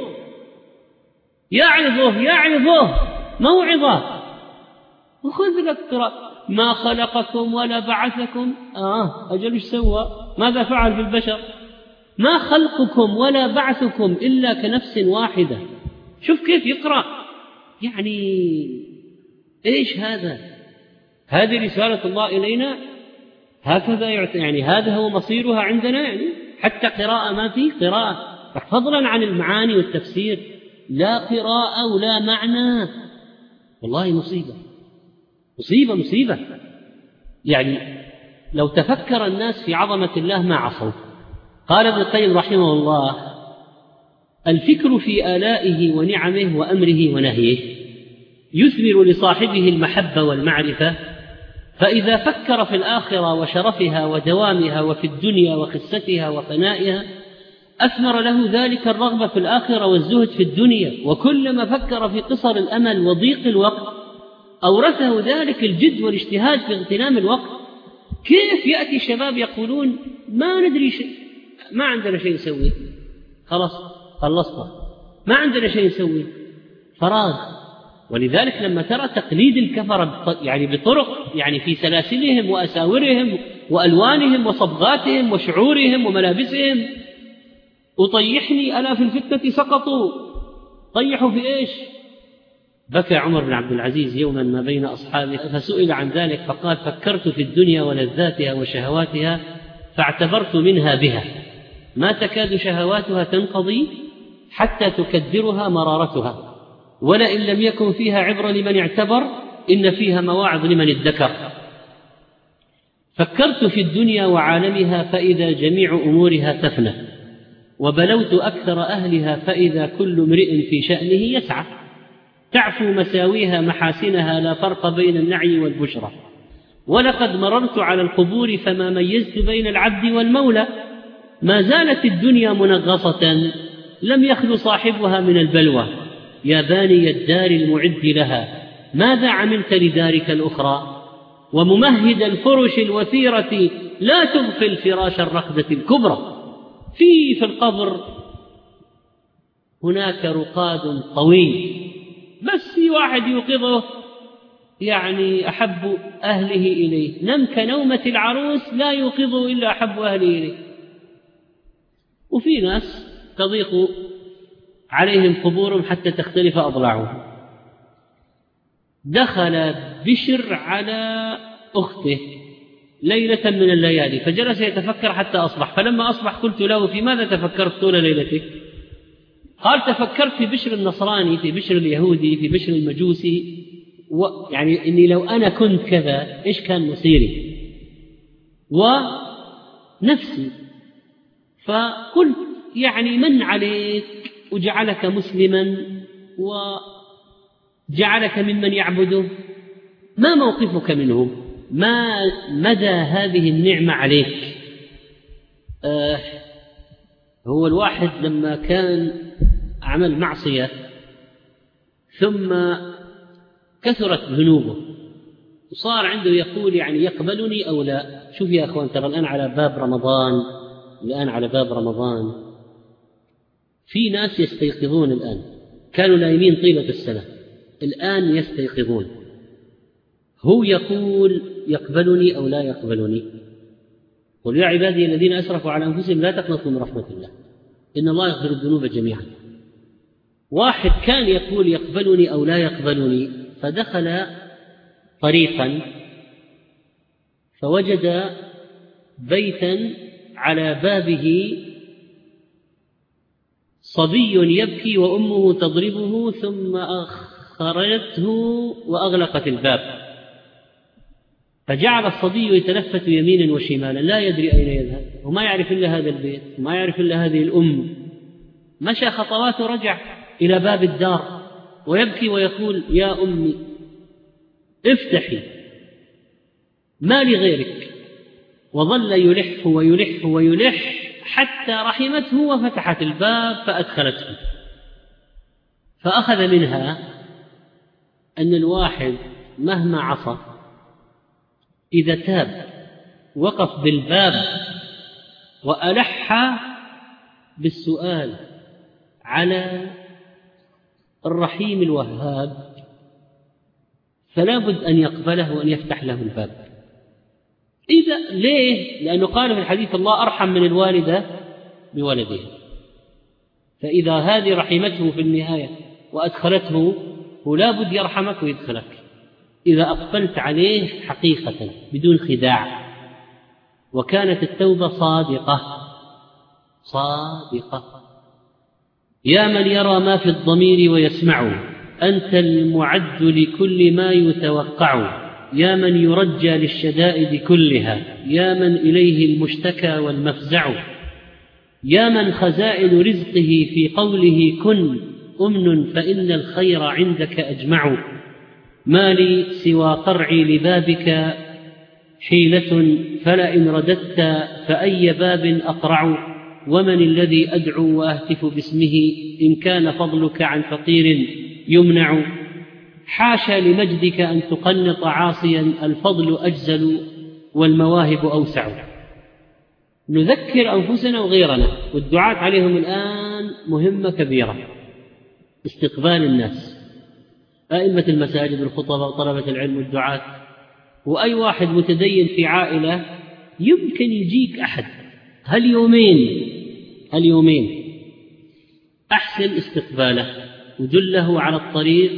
S2: يعظه يعظه موعظة. وخذ لك قراءة ما خلقكم ولا بعثكم. آه أجل إيش سوى؟ ماذا فعل بالبشر؟ ما خلقكم ولا بعثكم إلا كنفس واحدة. شوف كيف يقرأ، يعني إيش هذا؟ هذه رسالة الله إلينا، هكذا يعني هذا هو مصيرها عندنا. يعني حتى قراءة ما في قراءة، فضلا عن المعاني والتفسير، لا قراءة ولا معنى. والله مصيبة مصيبة مصيبة. يعني لو تفكر الناس في عظمة الله ما عصوا. قال ابن القيم رحمه الله: الفكر في آلائه ونعمه وأمره ونهيه يثمر لصاحبه المحبة والمعرفة، فإذا فكر في الآخرة وشرفها ودوامها وفي الدنيا وخستها وفنائها أثمر له ذلك الرغبة في الآخرة والزهد في الدنيا، وكلما فكر في قصر الأمل وضيق الوقت أورثه ذلك الجد والاجتهاد في اغتنام الوقت. كيف يأتي الشباب يقولون ما ندري شيء، ما عندنا شيء نسوي، خلاص خلصنا، ما عندنا شيء نسوي، فراغ. ولذلك لما ترى تقليد الكفرة يعني بطرق، يعني في سلاسلهم وأساورهم وألوانهم وصبغاتهم وشعورهم وملابسهم، وطيحني ألا في الفتنة سقطوا، طيحوا في إيش؟ بكى عمر بن عبد العزيز يوما ما بين أصحابه فسئل عن ذلك فقال: فكرت في الدنيا ولذاتها وشهواتها فاعتبرت منها بها، ما تكاد شهواتها تنقضي حتى تكدرها مرارتها، ولئن لم يكن فيها عبرة لمن اعتبر إن فيها مواعظ لمن ادكر. فكرت في الدنيا وعالمها فإذا جميع أمورها تفنى، وبلوت أكثر أهلها فإذا كل امرئ في شأنه يسعى، تعفو مساويها محاسنها لا فرق بين النعي والبشرى، ولقد مررت على القبور فما ميزت بين العبد والمولى، ما زالت الدنيا منغصة لم يخل صاحبها من البلوى، يا باني الدار المعد لها ماذا عملت لدارك الأخرى، وممهد الفرش الوثيرة لا تغفل فراش الرقدة الكبرى، في في القبر هناك رقاد طويل، بس في واحد يوقظه يعني أحب أهله إليه، نم كنومة العروس لا يوقظه إلا أحب أهله إليه. وفي ناس تضيق عليهم قبورهم حتى تختلف أضلاعهم. دخل بشر على أخته ليلة من الليالي فجلس يتفكر حتى أصبح، فلما أصبح قلت له: في ماذا تفكرت طول ليلتك؟ قال: تفكرت في بشر النصراني، في بشر اليهودي، في بشر المجوسي، يعني إني لو أنا كنت كذا إيش كان مصيري ونفسي. فقلت: يعني من عليك وجعلك مسلما وجعلك ممن يعبده، ما موقفك منه، ما مدى هذه النعمة عليك؟ آه هو الواحد لما كان عمل معصية ثم كثرت ذنوبه وصار عنده يقول يعني يقبلني أو لا. شوف يا أخوان، ترى الآن على باب رمضان، الآن على باب رمضان في ناس يستيقظون، الآن كانوا نايمين طيلة السنة الآن يستيقظون، هو يقول يقبلني أو لا يقبلني. قل يا عبادي الذين أسرفوا على أنفسهم لا تقنطوا من رحمة الله إن الله يغفر الذنوب جميعا. واحد كان يقول يقبلني أو لا يقبلني، فدخل طريقا فوجد بيتا على بابه صبي يبكي وأمه تضربه، ثم أخرجته وأغلقت الباب، فجعل الصبي يتلفت يمينا وشمالا لا يدري أين يذهب، وما يعرف إلا هذا البيت وما يعرف إلا هذه الأم. مشى خطوات ورجع إلى باب الدار ويبكي ويقول: يا أمي افتحي ما لغيرك. وظل يلح ويلح ويلح حتى رحمته وفتحت الباب فأدخلته. فأخذ منها أن الواحد مهما عصى إذا تاب وقف بالباب وألح بالسؤال على الرحيم الوهاب فلا بد أن يقبله وأن يفتح له الباب. إذا ليه؟ لأنه قال في الحديث: الله أرحم من الوالدة بولدها. فإذا هذه رحمته في النهاية وأدخلته، هو لا بد يرحمك ويدخلك إذا أقبلت عليه حقيقة بدون خداع. وكانت التوبة صادقة صادقة. يا من يرى ما في الضمير ويسمعه، أنت المعد لكل ما يتوقع، يا من يرجى للشدائد كلها، يا من إليه المشتكى والمفزع، يا من خزائن رزقه في قوله كن أمن فإن الخير عندك أجمع. ما لي سوى قرعي لبابك حيلة، فلئن رددت فأي باب أقرع. ومن الذي أدعو وأهتف باسمه إن كان فضلك عن فقير يمنع. حاشا لمجدك أن تقنط عاصيا، الفضل أجزل والمواهب أوسع. نذكر أنفسنا وغيرنا، والدعاة عليهم الآن مهمة كبيرة، استقبال الناس، أئمة المساجد والخطباء وطلبة العلم والدعاة، وأي واحد متدين في عائلة يمكن يجيك أحد هاليومين هاليومين أحسن استقباله ودله على الطريق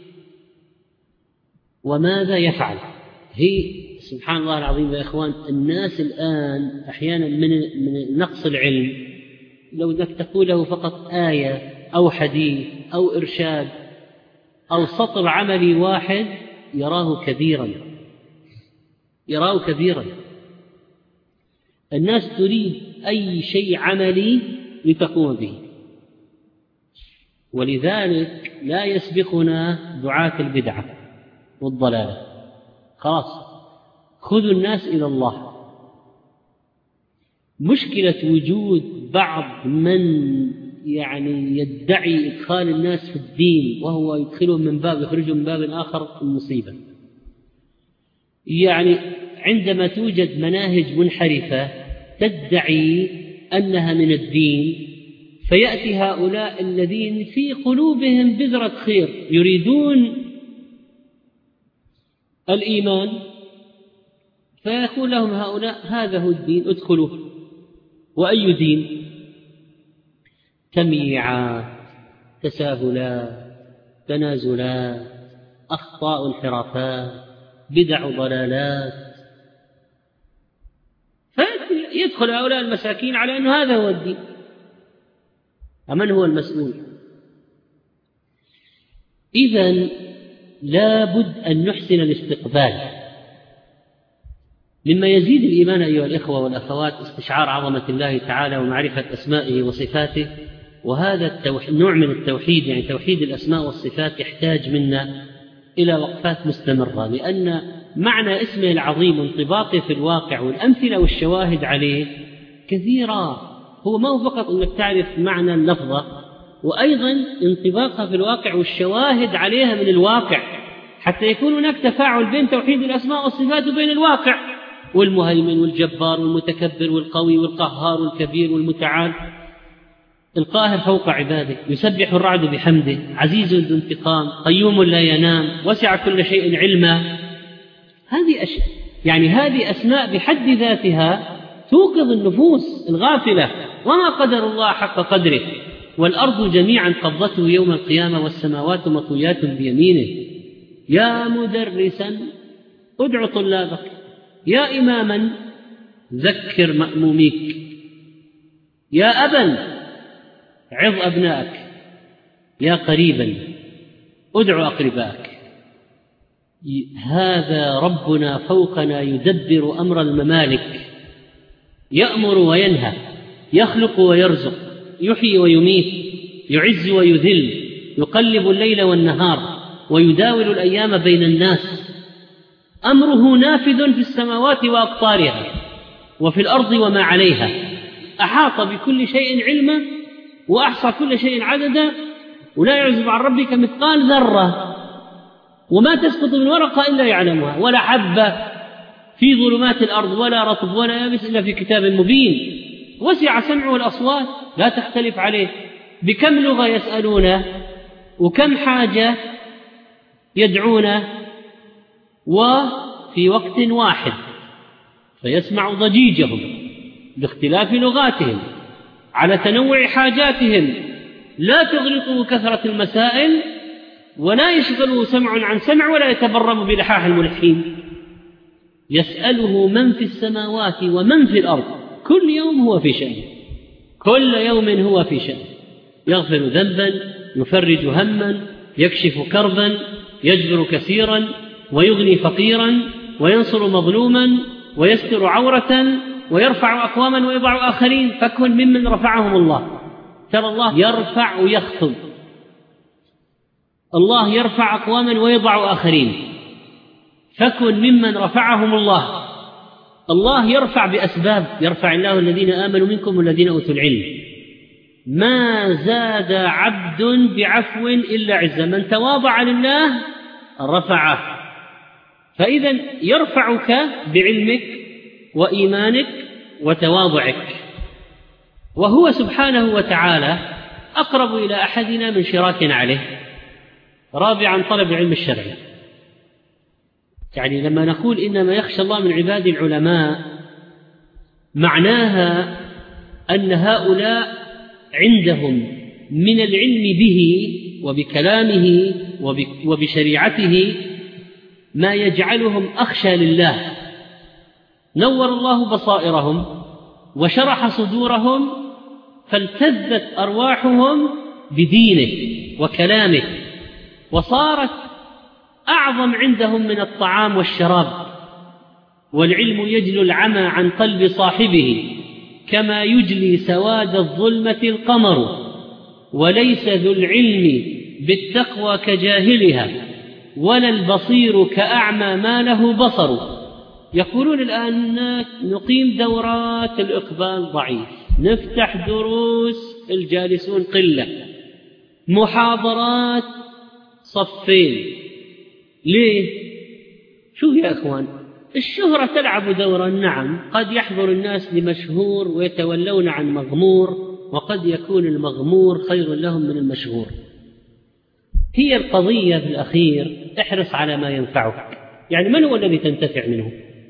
S2: وماذا يفعل. هي سبحان الله العظيم يا إخوان، الناس الآن أحيانا من من نقص العلم لو بدك تقول له فقط آية أو حديث أو إرشاد أو سطر عملي واحد يراه كبيرا يراه كبيرا. الناس تريد أي شيء عملي لتقوم به، ولذلك لا يسبقنا دعاة البدعة والضلالة. خلاص خذوا الناس إلى الله. مشكلة وجود بعض من يعني يدعي إدخال الناس في الدين وهو يدخلهم من باب يخرجهم من باب آخر المصيبة. يعني عندما توجد مناهج منحرفة تدعي أنها من الدين، فيأتي هؤلاء الذين في قلوبهم بذرة خير يريدون الإيمان، فيقول لهم هؤلاء هذا هو الدين ادخلوا. وأي دين؟ تمييعات، تساهلات، تنازلات، أخطاء انحرافات، بدع ضلالات. فيدخل هؤلاء المساكين على أن هذا هو الدين. أمن هو المسؤول؟ إذن لا بد أن نحسن الاستقبال. مما يزيد الإيمان أيها الإخوة والأخوات استشعار عظمة الله تعالى ومعرفة أسمائه وصفاته، وهذا النوع من التوحيد يعني توحيد الأسماء والصفات يحتاج منا إلى وقفات مستمرة، لأن معنى اسمه العظيم وانطباقه في الواقع والأمثلة والشواهد عليه كثيرة. هو ما هو فقط أنك تعرف معنى اللفظة، وأيضا انطباقها في الواقع والشواهد عليها من الواقع، حتى يكون هناك تفاعل بين توحيد الأسماء والصفات وبين الواقع، والمهيمن والجبار والمتكبر والقوي والقهار والكبير والمتعال. القاهر فوق عباده، يسبح الرعد بحمده، عزيز ذو انتقام، قيوم لا ينام، وسع كل شيء علما. هذه أشياء يعني هذه أسماء بحد ذاتها توقظ النفوس الغافلة. وما قدر الله حق قدره، والأرض جميعا قبضته يوم القيامة والسماوات مطويات بيمينه. يا مدرسا ادع طلابك، يا إماما ذكر مأموميك، يا أبا عظ أبنائك، يا قريبا ادع أقربائك. هذا ربنا فوقنا يدبر أمر الممالك، يأمر وينهى، يخلق ويرزق، يحيي ويميت، يعز ويذل، يقلب الليل والنهار، ويداول الأيام بين الناس. أمره نافذ في السماوات وأقطارها وفي الأرض وما عليها، أحاط بكل شيء علما وأحصى كل شيء عددا، ولا يعزب عن ربك مثقال ذرة، وما تسقط من ورقة إلا يعلمها، ولا حبة في ظلمات الأرض ولا رطب ولا يابس إلا في كتاب مبين. وسع سمعه الأصوات لا تختلف عليه. بكم لغة يسألونه وكم حاجة يدعونه، وفي وقت واحد، فيسمع ضجيجهم باختلاف لغاتهم على تنوع حاجاتهم. لا تغلقه كثرة المسائل، ولا يشغله سمع عن سمع، ولا يتبرم بلحاح الملحين. يسأله من في السماوات ومن في الأرض، كل يوم هو في شأن، كل يوم هو في شأن. يغفر ذنبا، يفرج هما، يكشف كربا، يجبر كثيرا، ويغني فقيرا، وينصر مظلوما، ويستر عورة، ويرفع أقواما ويضع آخرين. فكن ممن رفعهم الله. ترى الله يرفع ويخفض، الله يرفع أقواما ويضع آخرين. فكن ممن رفعهم الله. الله يرفع بأسباب، يرفع الله الذين آمنوا منكم والذين أوتوا العلم. ما زاد عبد بعفو إلا عزا، من تواضع لله رفعه. فإذا يرفعك بعلمك وإيمانك وتواضعك، وهو سبحانه وتعالى أقرب إلى أحدنا من شراك عليه. رابعا طلب العلم الشرعي. يعني لما نقول إنما يخشى الله من عباد العلماء، معناها أن هؤلاء عندهم من العلم به وبكلامه وبشريعته ما يجعلهم أخشى لله. نور الله بصائرهم وشرح صدورهم، فالتذت أرواحهم بدينه وكلامه، وصارت أعظم عندهم من الطعام والشراب. والعلم يجلو العمى عن قلب صاحبه كما يجلي سواد الظلمة القمر، وليس ذو العلم بالتقوى كجاهلها، ولا البصير كأعمى ما له بصر. يقولون الآن نقيم دورات، الإقبال ضعيف، نفتح دروس، الجالسون قلة، محاضرات صفين. ليه؟ شو يا أخوان، الشهرة تلعب دورا. نعم، قد يحضر الناس لمشهور ويتولون عن مغمور، وقد يكون المغمور خير لهم من المشهور. هي القضية في الأخير احرص على ما ينفعك. يعني من هو الذي تنتفع منه؟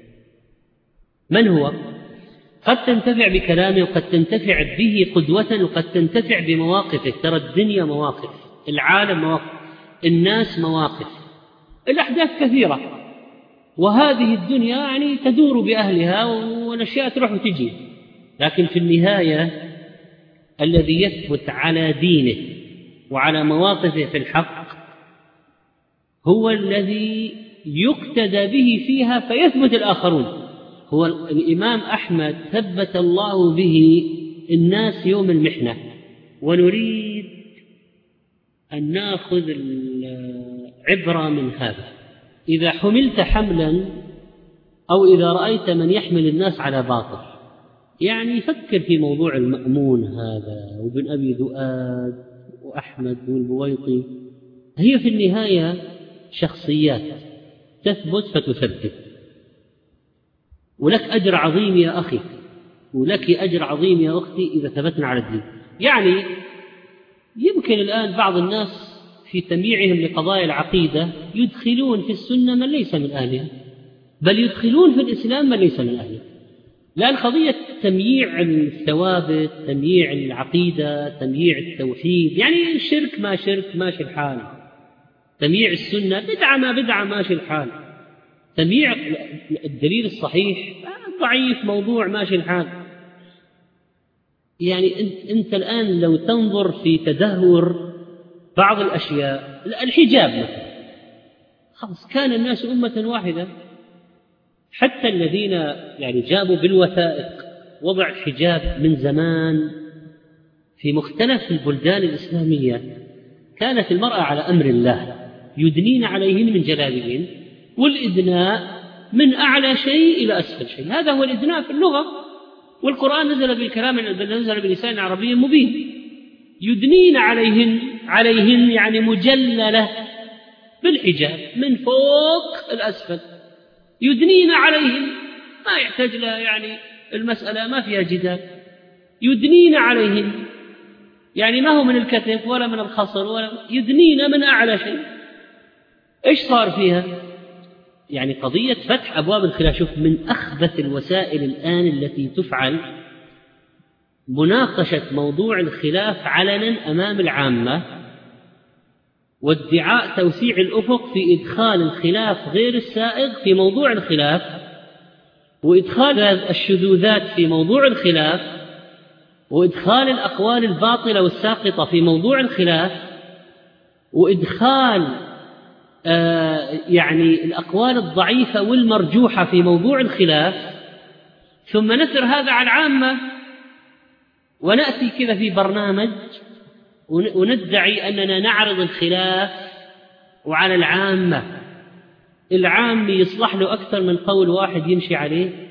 S2: من هو؟ قد تنتفع بكلامه، وقد تنتفع به قدوة، وقد تنتفع بمواقفه. ترى الدنيا مواقف، العالم مواقف، الناس مواقف، الأحداث كثيرة، وهذه الدنيا يعني تدور بأهلها والأشياء تروح وتجي. لكن في النهاية الذي يثبت على دينه وعلى مواقفه في الحق هو الذي يقتدى به فيها فيثبت الآخرون. هو الإمام أحمد ثبت الله به الناس يوم المحنة، ونريد أن نأخذ العبرة من هذا. إذا حملت حملا أو إذا رأيت من يحمل الناس على باطل، يعني فكر في موضوع المأمون هذا وابن أبي ذؤاد وأحمد والبويطي. هي في النهاية شخصيات تثبت فتثبت، ولك أجر عظيم يا أخي، ولك أجر عظيم يا أختي إذا ثبتنا على الدين. يعني يمكن الآن بعض الناس في تمييعهم لقضايا العقيدة يدخلون في السنة من ليس من أهلها، بل يدخلون في الإسلام من ليس من أهله. لأن قضية تمييع الثوابت، تمييع العقيدة، تمييع التوحيد، يعني الشرك ما شرك ماشي الحال، تمييع السنة بدعة ما بدعة ماشي الحال، تمييع الدليل الصحيح ضعيف موضوع ماشي الحال. يعني أنت الآن لو تنظر في تدهور بعض الأشياء، الحجاب مثلا، خلاص كان الناس أمة واحدة، حتى الذين يعني جابوا بالوثائق وضع الحجاب من زمان في مختلف البلدان الإسلامية، كانت المرأة على أمر الله، يدنين عليهن من جلابيبهن، والإدناء من أعلى شيء إلى أسفل شيء. هذا هو الإدناء في اللغة، والقرآن نزل بالكلام، نزل بلسان عربي مبين. يدنين عليهن، عليهن يعني مجللة بالحجاب من فوق الأسفل، يدنين عليهن، ما يحتاج لها، يعني المسألة ما فيها جدال. يدنين عليهن يعني ما هو من الكتف ولا من الخصر، ولا يدنين من أعلى شيء. إيش صار فيها؟ يعني قضية فتح أبواب الخلاف. شوف، من أخبث الوسائل الآن التي تفعل مناقشة موضوع الخلاف علنا أمام العامة، وادعاء توسيع الأفق في إدخال الخلاف غير السائغ في موضوع الخلاف، وإدخال الشذوذات في موضوع الخلاف، وإدخال الأقوال الباطلة والساقطة في موضوع الخلاف، وإدخال آه يعني الأقوال الضعيفة والمرجوحة في موضوع الخلاف، ثم نثر هذا على العامة، ونأتي كذا في برنامج وندعي أننا نعرض الخلاف وعلى العامة. العام يصلح له أكثر من قول واحد يمشي عليه،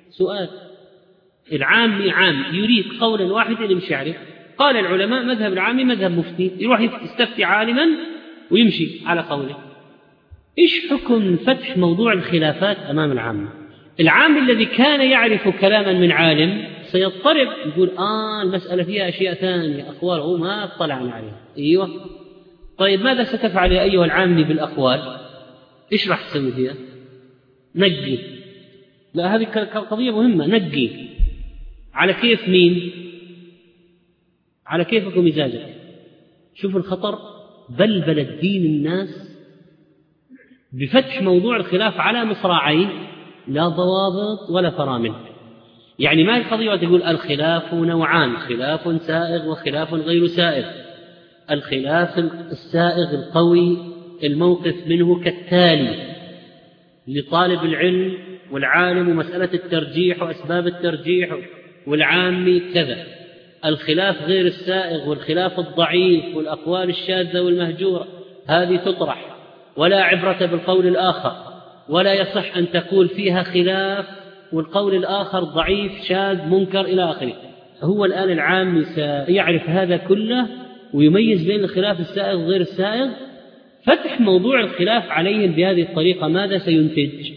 S2: سؤال. العامي عام يريد قولا واحدا يمشي عليه. قال العلماء مذهب العامي مذهب مفتي، يروح يستفتي عالما ويمشي على قوله. إيش حكم فتح موضوع الخلافات أمام العامة؟ العام الذي كان يعرف كلاما من عالم سيضطرب، يقول آه المسألة فيها أشياء ثانية، أقوال هو ما اطلعنا عليها. أيوة، طيب ماذا ستفعل يا أيها العامي بالأقوال؟ إيش راح تسوي فيها؟ نقي. لا، هذه قضية مهمة. نقي على كيف مين؟ على كيفك ومزاجك. شوف الخطر، بلبل الدين الناس بفتح موضوع الخلاف على مصراعين، لا ضوابط ولا فرامل. يعني ما القضية تقول الخلاف نوعان، خلاف سائغ وخلاف غير سائغ. الخلاف السائغ القوي الموقف منه كالتالي لطالب العلم والعالم ومسألة الترجيح وأسباب الترجيح والعامي كذا. الخلاف غير السائغ والخلاف الضعيف والأقوال الشاذة والمهجورة هذه تطرح، ولا عبرة بالقول الآخر، ولا يصح أن تقول فيها خلاف والقول الآخر ضعيف شاذ منكر إلى آخره. هو الآن العام سيعرف هذا كله ويميز بين الخلاف السائغ وغير السائغ. فتح موضوع الخلاف عليهم بهذه الطريقة ماذا سينتج؟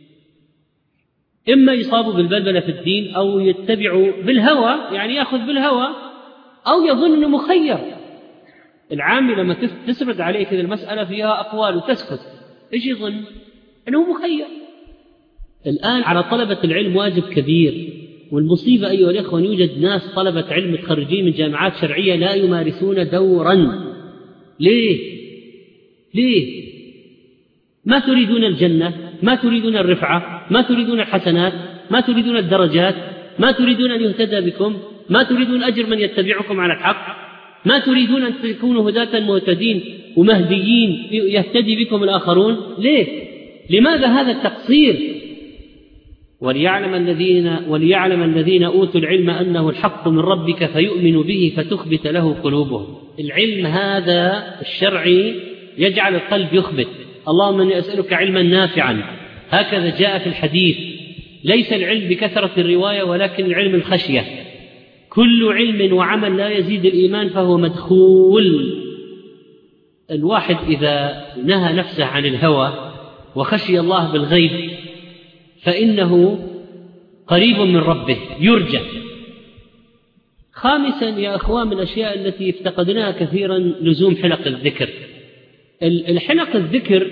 S2: إما يصابوا بالبلبلة في الدين، أو يتبعوا بالهوى، يعني يأخذ بالهوى، أو يظن أنه مخير. العامي لما تسرد عليه كذا المسألة فيها أقوال وتسكت، إيش يظن؟ أنه مخير. الآن على طلبة العلم واجب كبير، والمصيبة أيها الإخوة يوجد ناس طلبة علم متخرجين من جامعات شرعية لا يمارسون دورا. ليه؟ ليه؟ ما تريدون الجنة، ما تريدون الرفعة، ما تريدون الحسنات، ما تريدون الدرجات، ما تريدون أن يهتدى بكم، ما تريدون أجر من يتبعكم على الحق، ما تريدون أن تكونوا هداة مهتدين ومهديين يهتدي بكم الآخرون. ليه؟ لماذا هذا التقصير؟ وليعلم الذين وليعلم الذين أوتوا العلم أنه الحق من ربك فيؤمنوا به فتخبت له قلوبهم. العلم هذا الشرعي يجعل القلب يخبت. اللهم إني أسألك علما نافعا، هكذا جاء في الحديث. ليس العلم بكثرة الرواية ولكن العلم الخشية. كل علم وعمل لا يزيد الإيمان فهو مدخول. الواحد إذا نهى نفسه عن الهوى وخشي الله بالغيب فإنه قريب من ربه يرجى. خامسا يا أخوان، من الأشياء التي افتقدناها كثيرا لزوم حلق الذكر. الحلق الذكر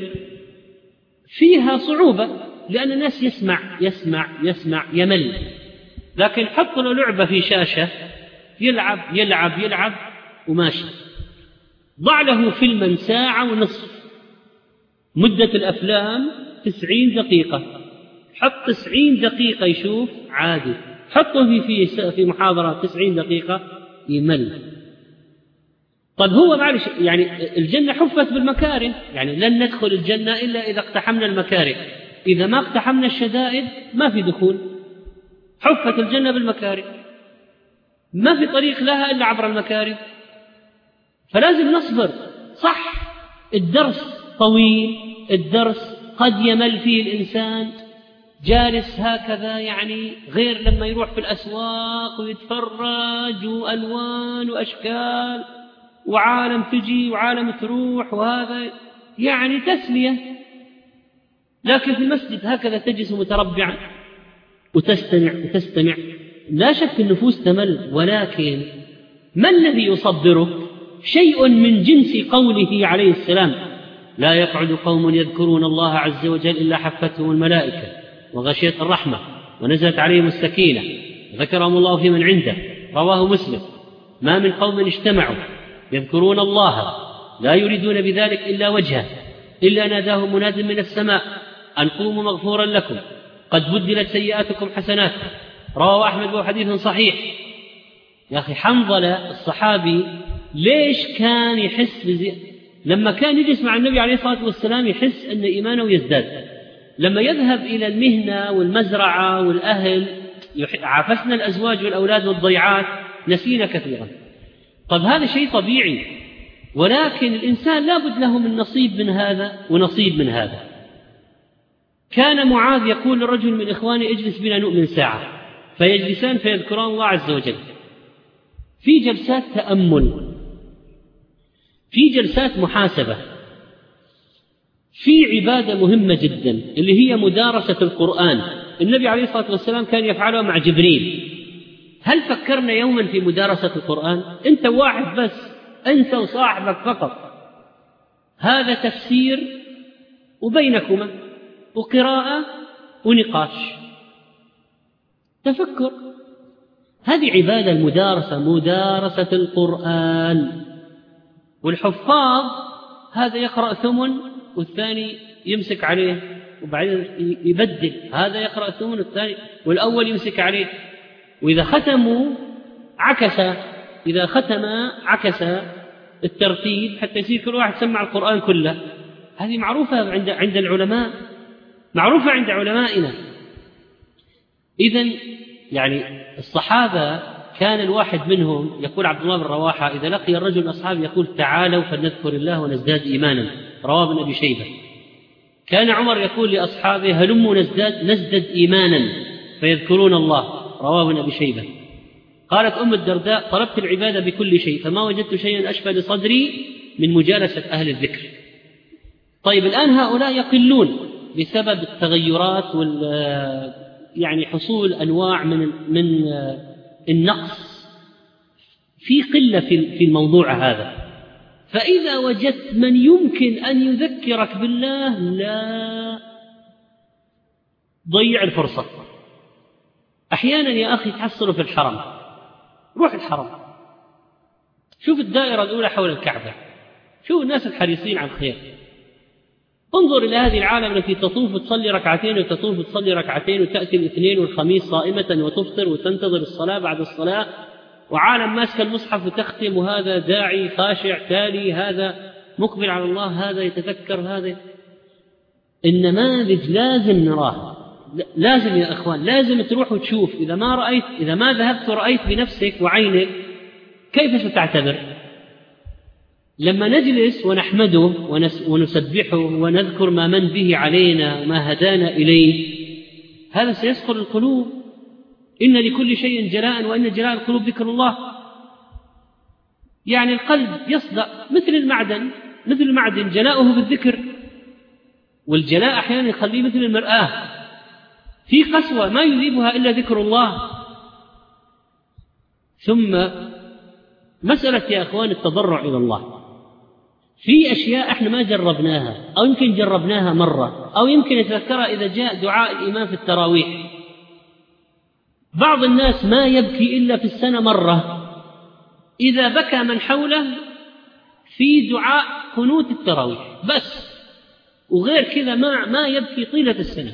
S2: فيها صعوبة لأن الناس يسمع يسمع يسمع يمل، لكن حط له لعبة في شاشة يلعب يلعب يلعب وماشي. ضع له فيلما ساعة ونصف، مدة الأفلام تسعين دقيقة، حط تسعين دقيقة يشوف عادي، حطه في في محاضرة تسعين دقيقة يمل. طب هو معلش يعني الجنة حفت بالمكاره، يعني لن ندخل الجنة إلا إذا اقتحمنا المكاره، إذا ما اقتحمنا الشدائد ما في دخول. حفت الجنة بالمكاره، ما في طريق لها إلا عبر المكاره، فلازم نصبر. صح الدرس طويل، الدرس قد يمل فيه الإنسان جالس هكذا، يعني غير لما يروح في الأسواق ويتفرج وألوان وأشكال وعالم تجي وعالم تروح، وهذا يعني تسلية. لكن في المسجد هكذا تجلس متربعا وتستمع وتستمع، لا شك النفوس تمل، ولكن ما الذي يصبرك؟ شيء من جنس قوله عليه السلام: لا يقعد قوم يذكرون الله عز وجل إلا حفتهم الملائكة وغشيت الرحمة ونزلت عليهم السكينة ذكرهم الله في من عنده. رواه مسلم. ما من قوم اجتمعوا يذكرون الله لا يريدون بذلك إلا وجهه إلا ناداهم مناد من السماء أن قوموا مغفورا لكم قد بدلت سيئاتكم حسنات. رواه أحمد وحديث صحيح. يا أخي حنظلة الصحابي ليش كان يحس بزي... لما كان يجلس مع النبي عليه الصلاة والسلام يحس أن إيمانه يزداد. لما يذهب إلى المهنة والمزرعة والأهل عافسنا الأزواج والأولاد والضيعات نسينا كثيرا. طب هذا شيء طبيعي، ولكن الإنسان لا بد له من نصيب من هذا ونصيب من هذا. كان معاذ يقول للرجل من إخوانه اجلس بنا نؤمن ساعة، فيجلسان فيذكران الله عز وجل في جلسات تأمل، في جلسات محاسبة، في عبادة مهمة جدا اللي هي مدارسة القرآن. النبي عليه الصلاة والسلام كان يفعلها مع جبريل. هل فكرنا يوما في مدارسة القرآن؟ أنت واحد بس، أنت وصاحبك فقط، هذا تفسير وبينكما وقراءة ونقاش تفكر. هذه عبادة المدارسة، مدارسة القرآن. والحفاظ هذا يقرأ ثمن والثاني يمسك عليه وبعدين يبدل، هذا يقرأ ثمن والثاني والأول يمسك عليه، وإذا ختموا عكس، إذا ختم عكس الترتيب حتى يصير كل واحد سمع القرآن كله. هذه معروفة عند عند العلماء، معروفة عند علمائنا. إذن يعني الصحابة كان الواحد منهم يقول عبد الله بن رواحة إذا لقي الرجل أصحابه يقول تعالوا فلنذكر الله ونزداد إيمانا، رواه ابن أبي شيبة. كان عمر يقول لأصحابه هلموا نزداد نزدد إيمانا فيذكرون الله، رواه ابن أبي شيبة. قالت أم الدرداء طلبت العبادة بكل شيء فما وجدت شيئا أشبه لصدري من مجالسة أهل الذكر. طيب الآن هؤلاء يقلون بسبب التغيرات وال يعني حصول أنواع من من النقص، في قلة في الموضوع هذا. فإذا وجدت من يمكن أن يذكرك بالله لا ضيع الفرصة. أحيانا يا أخي تحصلوا في الحرم، روح الحرم شوف الدائرة الأولى حول الكعبة، شوف الناس الحريصين على الخير. انظر إلى هذه العالم التي تطوف وتصلي ركعتين وتطوف وتصلي ركعتين وتأتي الاثنين والخميس صائمة وتفطر وتنتظر الصلاة بعد الصلاة، وعالم ماسك المصحف وتختم، وهذا داعي خاشع تالي، هذا مقبل على الله، هذا يتذكر، هذا. النماذج لازم نراها، لازم يا أخوان، لازم تروح وتشوف. إذا ما رأيت، إذا ما ذهبت ورأيت بنفسك وعينك كيف ستعتبر؟ لما نجلس ونحمده ونسبحه ونذكر ما من به علينا وما هدانا إليه، هذا سيسقل القلوب. إن لكل شيء جلاء وإن جلاء القلوب ذكر الله. يعني القلب يصدأ مثل المعدن، مثل المعدن جلاؤه بالذكر، والجلاء أحيانا يخليه مثل المرآة في قسوة ما يذيبها إلا ذكر الله. ثم مسألة يا أخوان التضرع إلى الله، في أشياء إحنا ما جربناها أو يمكن جربناها مرة أو يمكن نتذكرها إذا جاء دعاء الإمام في التراويح. بعض الناس ما يبكي إلا في السنة مرة إذا بكى من حوله في دعاء قنوت التراويح بس، وغير كذا ما ما يبكي طيلة السنة.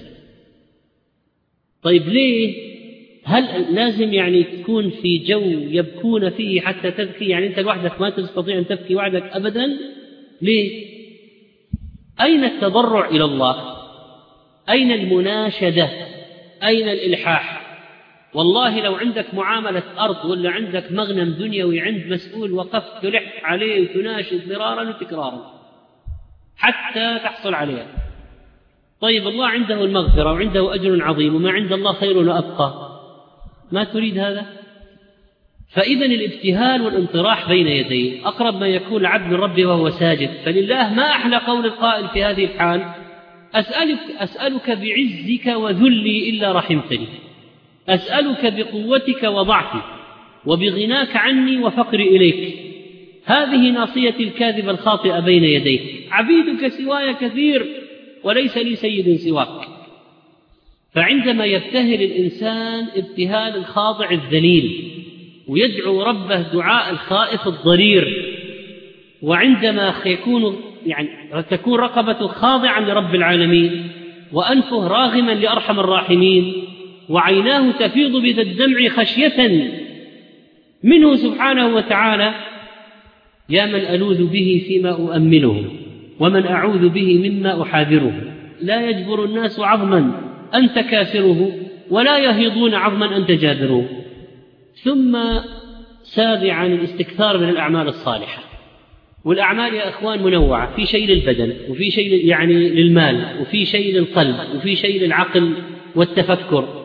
S2: طيب ليه؟ هل لازم يعني تكون في جو يبكون فيه حتى تبكي؟ يعني أنت وحدك ما تستطيع أن تبكي وحدك أبدا؟ ليه؟ أين التضرع إلى الله؟ أين المناشدة؟ أين الإلحاح؟ والله لو عندك معاملة أرض ولا عندك مغنم دنيوي عند مسؤول وقفت تلح عليه وتناشد مرارا وتكرارا حتى تحصل عليها. طيب الله عنده المغفرة وعنده أجر عظيم وما عند الله خير وأبقى، ما تريد هذا؟ فإذا الابتهال والانطراح بين يديه أقرب ما يكون العبد من ربه وهو ساجد. فلله ما أحلى قول القائل في هذه الحال أسألك, أسألك بعزك وذلي إلا رحمتني، أسألك بقوتك وضعفي وبغناك عني وفقري إليك. هذه ناصيتي الكاذبة الخاطئة بين يديك، عبيدك سواي كثير وليس لي سيد سواك. فعندما يبتهل الإنسان ابتهال الخاضع الذليل ويدعو ربه دعاء الخائف الضرير، وعندما يكون يعني تكون رقبته خاضعا لرب العالمين وأنفه راغما لأرحم الراحمين وعيناه تفيض بذا الدمع خشية منه سبحانه وتعالى، يا من ألوذ به فيما أؤمله ومن أعوذ به مما أحاذره. لا يجبر الناس عظما أنت كاسره ولا يهيضون عظما أنت جابره. ثم سابعا الاستكثار من الأعمال الصالحة، والأعمال يا أخوان منوعة، في شيء للبدن، وفي شيء يعني للمال، وفي شيء للقلب، وفي شيء للعقل والتفكر.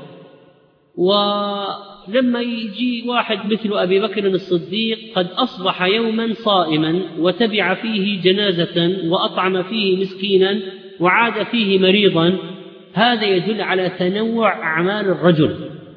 S2: ولما يجي واحد مثل أبي بكر الصديق قد أصبح يوما صائما وتبع فيه جنازة وأطعم فيه مسكينا وعاد فيه مريضا، هذا يدل على تنوع أعمال الرجل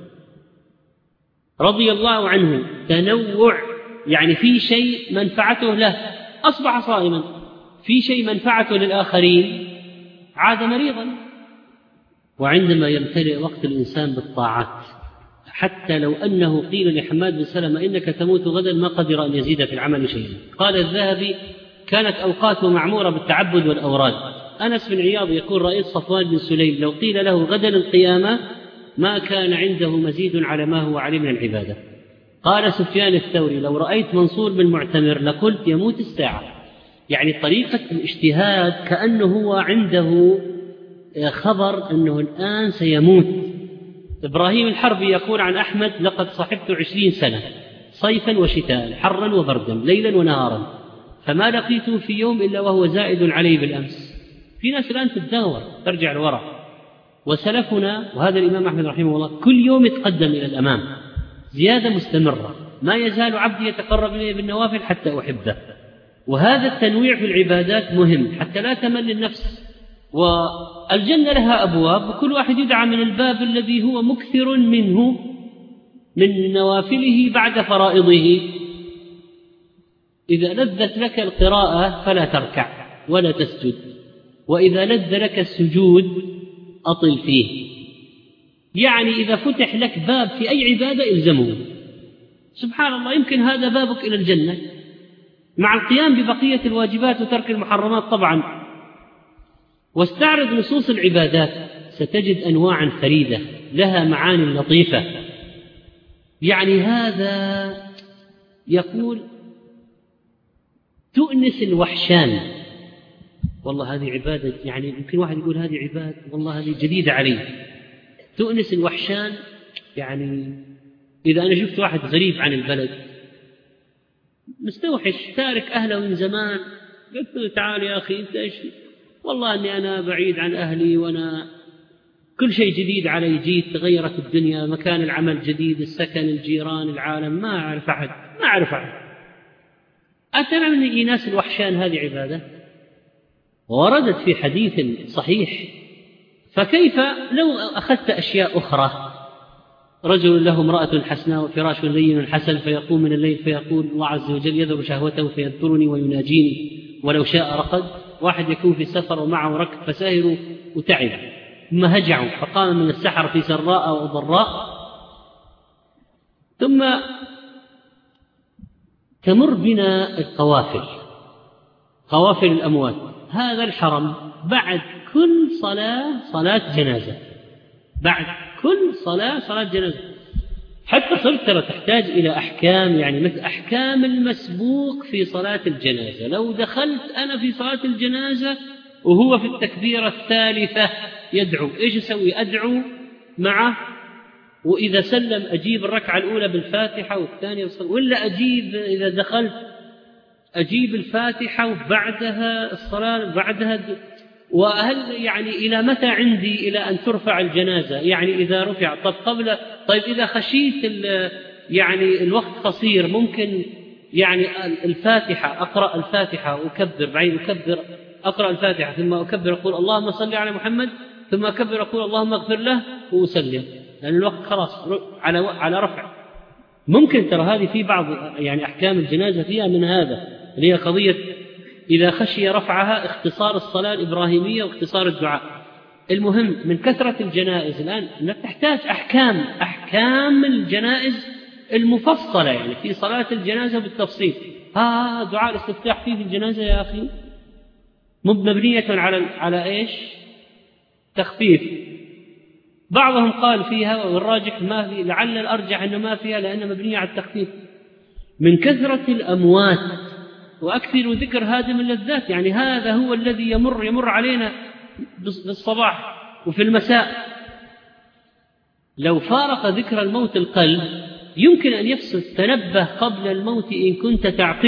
S2: رضي الله عنه، تنوع، يعني في شيء منفعته له أصبح صائما، في شيء منفعته للآخرين عاد مريضا. وعندما يمتلئ وقت الإنسان بالطاعات، حتى لو أنه قيل لحماد بن سلمة إنك تموت غدا ما قدر أن يزيد في العمل شيئا. قال الذهبي كانت أوقاته معمورة بالتعبد والأوراد. أنس بن عياض يقول رأيت صفوان بن سليم لو قيل له غدا القيامة ما كان عنده مزيد على ما هو عليه من العبادة. قال سفيان الثوري لو رأيت منصور بن معتمر لقلت يموت الساعة. يعني طريقة الاجتهاد كأنه هو عنده خبر أنه الآن سيموت. إبراهيم الحربي يقول عن أحمد لقد صحبت عشرين سنة صيفا وشتاء حرا وبردا ليلا ونهارا فما لقيته في يوم إلا وهو زائد عليه بالأمس. في ناس الآن تتدهور ترجع لوراء، وسلفنا وهذا الإمام أحمد رحمه الله كل يوم يتقدم إلى الأمام زيادة مستمرة، ما يزال عبدي يتقرب إليه بالنوافل حتى أحبه. وهذا التنويع في العبادات مهم حتى لا تمل النفس. والجنة لها أبواب وكل واحد يدعى من الباب الذي هو مكثر منه من نوافله بعد فرائضه. إذا لذت لك القراءة فلا تركع ولا تسجد، وإذا لذ لك السجود أطل فيه. يعني إذا فتح لك باب في أي عبادة إلزمه. سبحان الله، يمكن هذا بابك إلى الجنة مع القيام ببقية الواجبات وترك المحرمات طبعا. واستعرض نصوص العبادات ستجد أنواعا فريدة لها معاني لطيفة. يعني هذا يقول تؤنس الوحشان، والله هذه عبادة، يعني يمكن واحد يقول هذه عبادة والله هذه جديدة علي. تؤنس الوحشان، يعني إذا أنا شفت واحد غريب عن البلد مستوحش تارك أهله من زمان، قلت له تعال يا أخي أنت إيش، والله أني أنا بعيد عن أهلي وأنا كل شيء جديد علي، جيت تغيرت الدنيا، مكان العمل جديد، السكن، الجيران، العالم، ما أعرف أحد ما أعرف أحد. أترى من إيناس الوحشان هذه عبادة؟ وردت في حديث صحيح. فكيف لو أخذت أشياء أخرى؟ رجل له امرأة حسناء وفراش لين حسن فيقوم من الليل فيقول الله عز وجل يذر شهوته فيذكرني ويناجيني ولو شاء رقد. واحد يكون في سفر ومعه ركب فساهروا وتعب ثم هجعوا فقام من السحر في سراء وضراء، ثم تمر بنا القوافل، قوافل الأموات، هذا الحرم بعد كل صلاة صلاة جنازة، بعد كل صلاة صلاة جنازة، حتى صرت ترى تحتاج إلى أحكام، يعني مثل أحكام المسبوق في صلاة الجنازة. لو دخلت أنا في صلاة الجنازة وهو في التكبيرة الثالثة يدعو، إيش أسوي؟ أدعو معه، وإذا سلم أجيب الركعة الأولى بالفاتحة والثانية والصلاة، ولا أجيب إذا دخلت أجيب الفاتحة وبعدها الصلاة بعدها. وهل يعني إلى متى عندي إلى أن ترفع الجنازة؟ يعني إذا رفع طب قبل، طيب إذا خشيت يعني الوقت قصير ممكن يعني الفاتحة أقرأ الفاتحة وأكبر، بعدين أكبر أقرأ الفاتحة ثم أكبر أقول اللهم صل على محمد ثم أكبر أقول اللهم اغفر له وأسلم، لأن الوقت خلاص على على رفع. ممكن ترى هذه في بعض يعني أحكام الجنازة فيها من هذا، اللي هي قضية إذا خشي رفعها اختصار الصلاة الإبراهيمية واختصار الدعاء. المهم من كثرة الجنائز الآن أنك تحتاج أحكام أحكام الجنائز المفصلة، يعني في صلاة الجنازة بالتفصيل. ها دعاء الاستفتاح فيه في الجنازة يا أخي مبنية على على إيش؟ تخفيف. بعضهم قال فيها والراجح ما في، لعل الأرجح أنه ما فيها لأنها مبنية على التخفيف. من كثرة الأموات وأكثر ذكر هادم اللذات، يعني هذا هو الذي يمر يمر علينا بالصباح وفي المساء. لو فارق ذكر الموت القلب يمكن أن يفسد. تنبه قبل الموت إن كنت تعقل،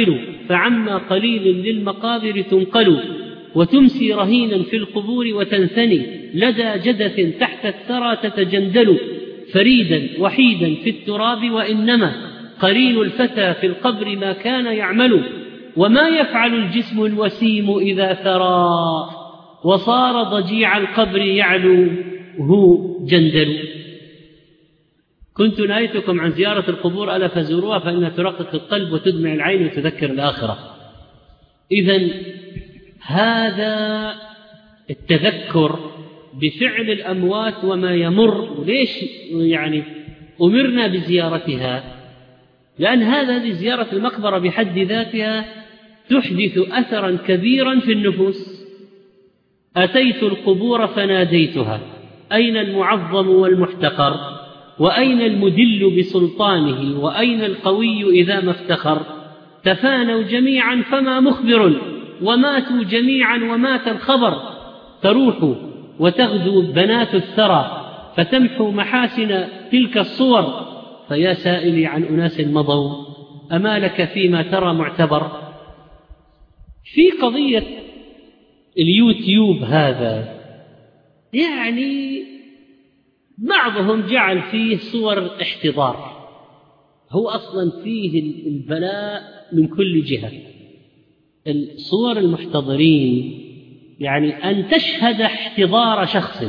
S2: فعما قليل للمقابر تنقل وتمسي رهينا في القبور وتنثني لدى جدث تحت الثرى تتجندل فريدا وحيدا في التراب وإنما قليل الفتى في القبر ما كان يعمل وما يفعل الجسم الوسيم إذا ثرى وصار ضجيع القبر يعلو هو جندل. كنت نهيتكم عن زيارة القبور ألا فزوروها فإنها ترقق القلب وتدمع العين وتذكر الآخرة. إذن هذا التذكر بفعل الأموات وما يمر، ليش يعني أمرنا بزيارتها؟ لأن هذا زيارة المقبرة بحد ذاتها تحدث أثرا كبيرا في النفوس. أتيت القبور فناديتها أين المعظم والمحتقر وأين المدل بسلطانه وأين القوي إذا ما افتخر تفانوا جميعا فما مخبر وماتوا جميعا ومات الخبر تروح وتغدو بنات الثرى فتمحو محاسن تلك الصور فيا سائلي عن أناس مضوا أما لك فيما ترى معتبر. في قضية اليوتيوب هذا يعني بعضهم جعل فيه صور احتضار، هو أصلا فيه البلاء من كل جهة. الصور المحتضرين يعني أن تشهد احتضار شخص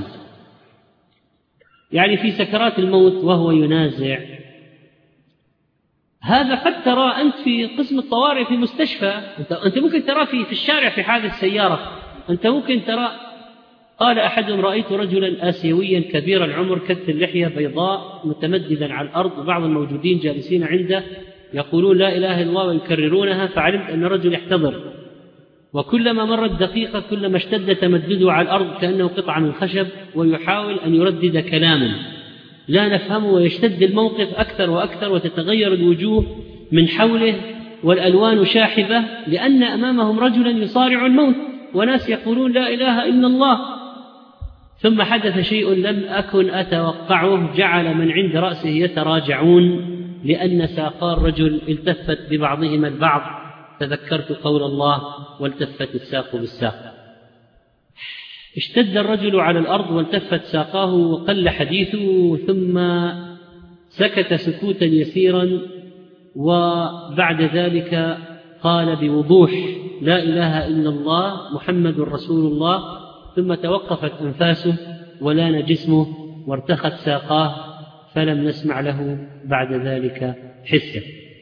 S2: يعني في سكرات الموت وهو ينازع، هذا قد ترى أنت في قسم الطوارئ في مستشفى، أنت ممكن ترى في في الشارع في حادث سيارة، أنت ممكن ترى. قال أحدهم رأيت رجلا آسيويا كبير العمر كث اللحية بيضاء متمددا على الأرض وبعض الموجودين جالسين عنده يقولون لا إله إلا الله ويكررونها، فعلمت أن الرجل يحتضر، وكلما مرت دقيقة كلما اشتد تمدده على الأرض كأنه قطعة من خشب ويحاول أن يردد كلاما لا نفهمه، ويشتد الموقف أكثر وأكثر وتتغير الوجوه من حوله والألوان شاحبة لأن أمامهم رجلا يصارع الموت وناس يقولون لا إله إلا الله. ثم حدث شيء لم أكن أتوقعه، جعل من عند رأسه يتراجعون لأن ساقا الرجل التفت ببعضهما البعض، تذكرت قول الله والتفت الساق بالساق. اشتد الرجل على الأرض والتفت ساقاه وقل حديثه ثم سكت سكوتا يسيرا، وبعد ذلك قال بوضوح لا إله إلا الله محمد رسول الله، ثم توقفت أنفاسه ولان جسمه وارتخت ساقاه فلم نسمع له بعد ذلك حسا.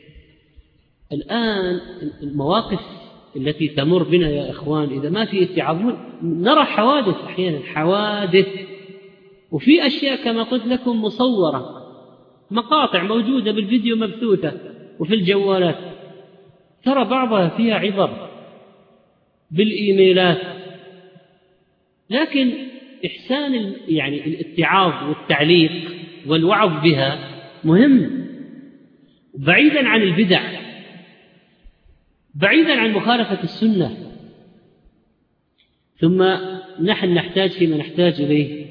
S2: الآن المواقف التي تمر بنا يا إخوان إذا ما في اتعاظ نرى حوادث، أحيانا حوادث، وفي أشياء كما قلت لكم مصورة، مقاطع موجودة بالفيديو مبثوثة وفي الجوالات، ترى بعضها فيها عبر بالإيميلات، لكن إحسان يعني الاتعاظ والتعليق والوعظ بها مهم، بعيدا عن البدع، بعيدا عن مخالفة السنة. ثم نحن نحتاج فيما نحتاج إليه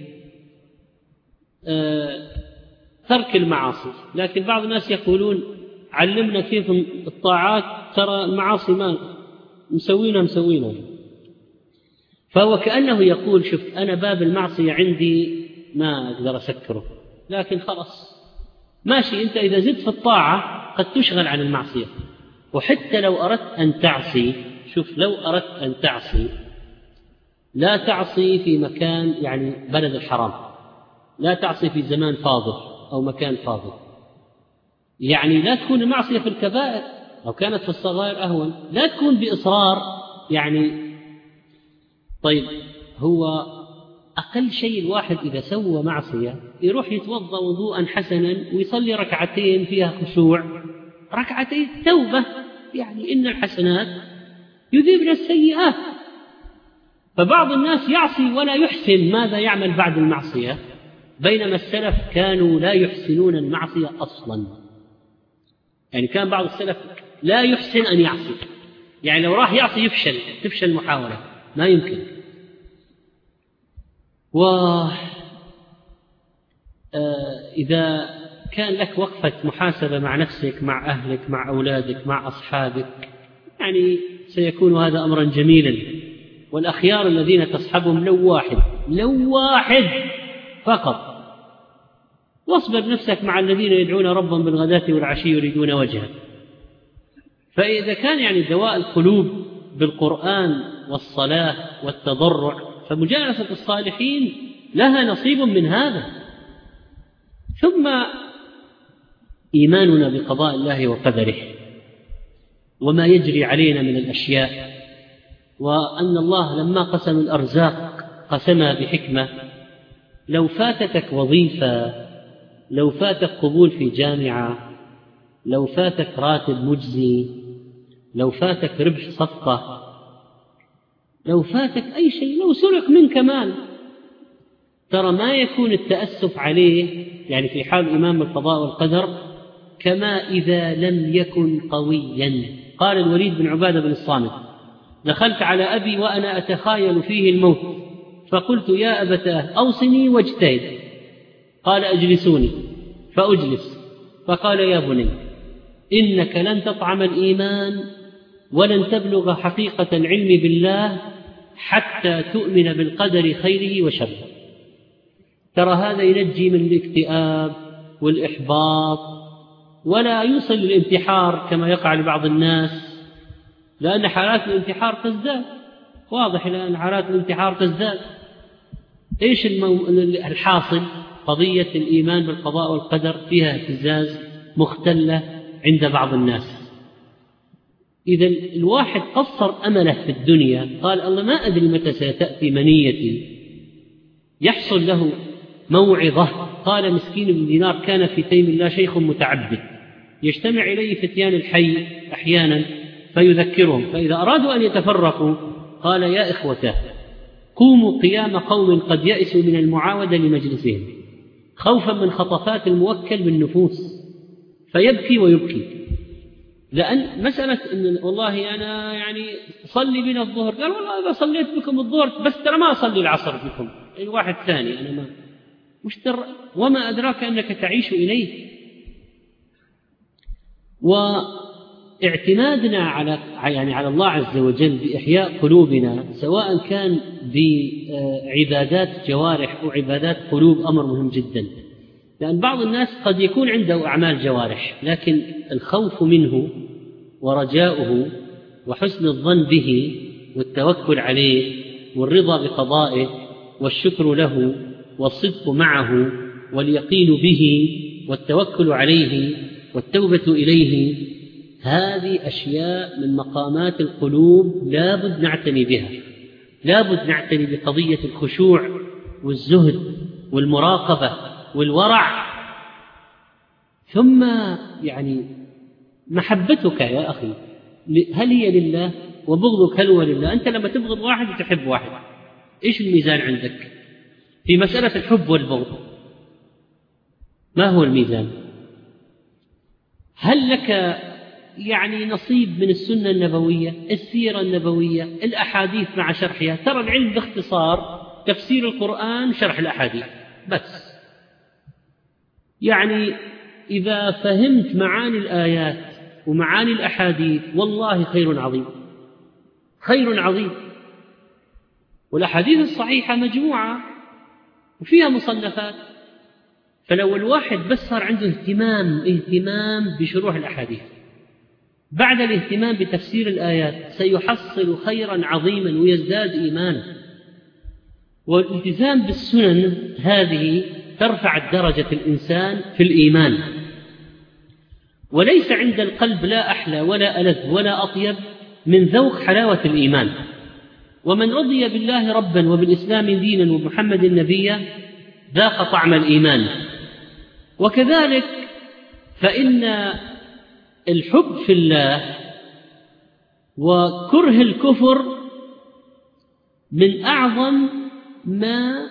S2: آه ترك المعاصي، لكن بعض الناس يقولون علمنا كيف الطاعات، ترى المعاصي ما مسوينا مسوينا، فهو كأنه يقول شوف أنا باب المعصية عندي ما أقدر أسكره، لكن خلاص ماشي، أنت إذا زدت في الطاعة قد تشغل عن المعصية. وحتى لو أردت أن تعصي، شوف لو أردت أن تعصي لا تعصي في مكان يعني بلد الحرام، لا تعصي في زمان فاضل أو مكان فاضل، يعني لا تكون المعصية في الكبائر، لو كانت في الصغائر أهون، لا تكون بإصرار يعني. طيب هو أقل شيء الواحد إذا سوى معصية يروح يتوضأ وضوءا حسنا ويصلي ركعتين فيها خشوع، ركعتين توبة، يعني إن الحسنات يذهبن السيئات. فبعض الناس يعصي ولا يحسن ماذا يعمل بعد المعصية، بينما السلف كانوا لا يحسنون المعصية أصلا، يعني كان بعض السلف لا يحسن أن يعصي، يعني لو راح يعصي يفشل، تفشل محاولة، ما يمكن. وإذا كان لك وقفة محاسبة مع نفسك، مع أهلك، مع أولادك، مع أصحابك، يعني سيكون هذا أمرا جميلا. والأخيار الذين تصحبهم لو واحد لو واحد فقط، واصبر نفسك مع الذين يدعون ربهم بالغداة والعشي يريدون وجهه. فإذا كان يعني دواء القلوب بالقرآن والصلاة والتضرع، فمجالسة الصالحين لها نصيب من هذا. ثم إيماننا بقضاء الله وقدره وما يجري علينا من الأشياء، وأن الله لما قسم الأرزاق قسمها بحكمة. لو فاتتك وظيفة، لو فاتك قبول في جامعة، لو فاتك راتب مجزي، لو فاتك ربح صفقة، لو فاتك أي شيء، لو سرق منك مال، ترى ما يكون التأسف عليه يعني في حال الإيمان بالقضاء والقدر كما إذا لم يكن قويا. قال الوليد بن عبادة بن الصامت: دخلت على أبي وأنا أتخايل فيه الموت، فقلت: يا أبتاه أوصني واجتهد. قال: أجلسوني، فأجلس. فقال: يا بني، إنك لن تطعم الإيمان ولن تبلغ حقيقة العلم بالله حتى تؤمن بالقدر خيره وشره. ترى هذا ينجي من الاكتئاب والإحباط، ولا يوصل للانتحار كما يقع لبعض الناس، لأن حالات الانتحار تزداد. واضح لأن حالات الانتحار تزداد. إيش المو... الحاصل؟ قضية الإيمان بالقضاء والقدر فيها اهتزاز، مختلة عند بعض الناس. إذا الواحد قصر أمله في الدنيا، قال: الله ما أدري متى ستأتي منيتي، يحصل له موعظة. قال مسكين بن دينار: كان في تيم الله شيخ متعبد يجتمع إليه فتيان الحي أحيانا فيذكرهم، فإذا أرادوا أن يتفرقوا قال: يا إخوته، قوموا قيام قوم قد يأسوا من المعاودة لمجلسهم خوفا من خطفات الموكل بالنفوس، فيبكي ويبكي. لأن مسألة إن والله أنا يعني صلي بنا الظهر، قال: والله إذا صليت بكم الظهر بس ترى ما أصلي العصر بكم، أي واحد ثاني أنا ما مش تر... وما أدراك أنك تعيش إليه. واعتمادنا على يعني على الله عز وجل بإحياء قلوبنا، سواء كان بعبادات جوارح أو عبادات قلوب، أمر مهم جدا. لأن بعض الناس قد يكون عنده أعمال جوارح، لكن الخوف منه ورجاؤه وحسن الظن به والتوكل عليه والرضا بقضائه والشكر له والصدق معه واليقين به والتوكل عليه والتوبة إليه، هذه أشياء من مقامات القلوب لا بد نعتني بها. لا بد نعتني بقضية الخشوع والزهد والمراقبة والورع. ثم يعني محبتك يا أخي هل هي لله؟ وبغضك هل هو لله؟ أنت لما تبغض واحد وتحب واحد، إيش الميزان عندك في مسألة الحب والبغض؟ ما هو الميزان؟ هل لك يعني نصيب من السنة النبوية، السيرة النبوية، الأحاديث مع شرحها؟ ترى العلم باختصار تفسير القرآن، شرح الأحاديث بس. يعني إذا فهمت معاني الآيات ومعاني الأحاديث والله خير عظيم، خير عظيم. والأحاديث الصحيحة مجموعة وفيها مصنفات، فلو الواحد بس صار عنده اهتمام اهتمام بشروح الأحاديث بعد الاهتمام بتفسير الآيات سيحصل خيرا عظيما ويزداد إيمانا. والالتزام بالسنن هذه ترفع درجة الإنسان في الإيمان. وليس عند القلب لا أحلى ولا ألذ ولا أطيب من ذوق حلاوة الإيمان. ومن رضي بالله ربا وبالإسلام دينا ومحمد نبيا ذاق طعم الإيمان. وكذلك فإن الحب في الله وكره الكفر من أعظم ما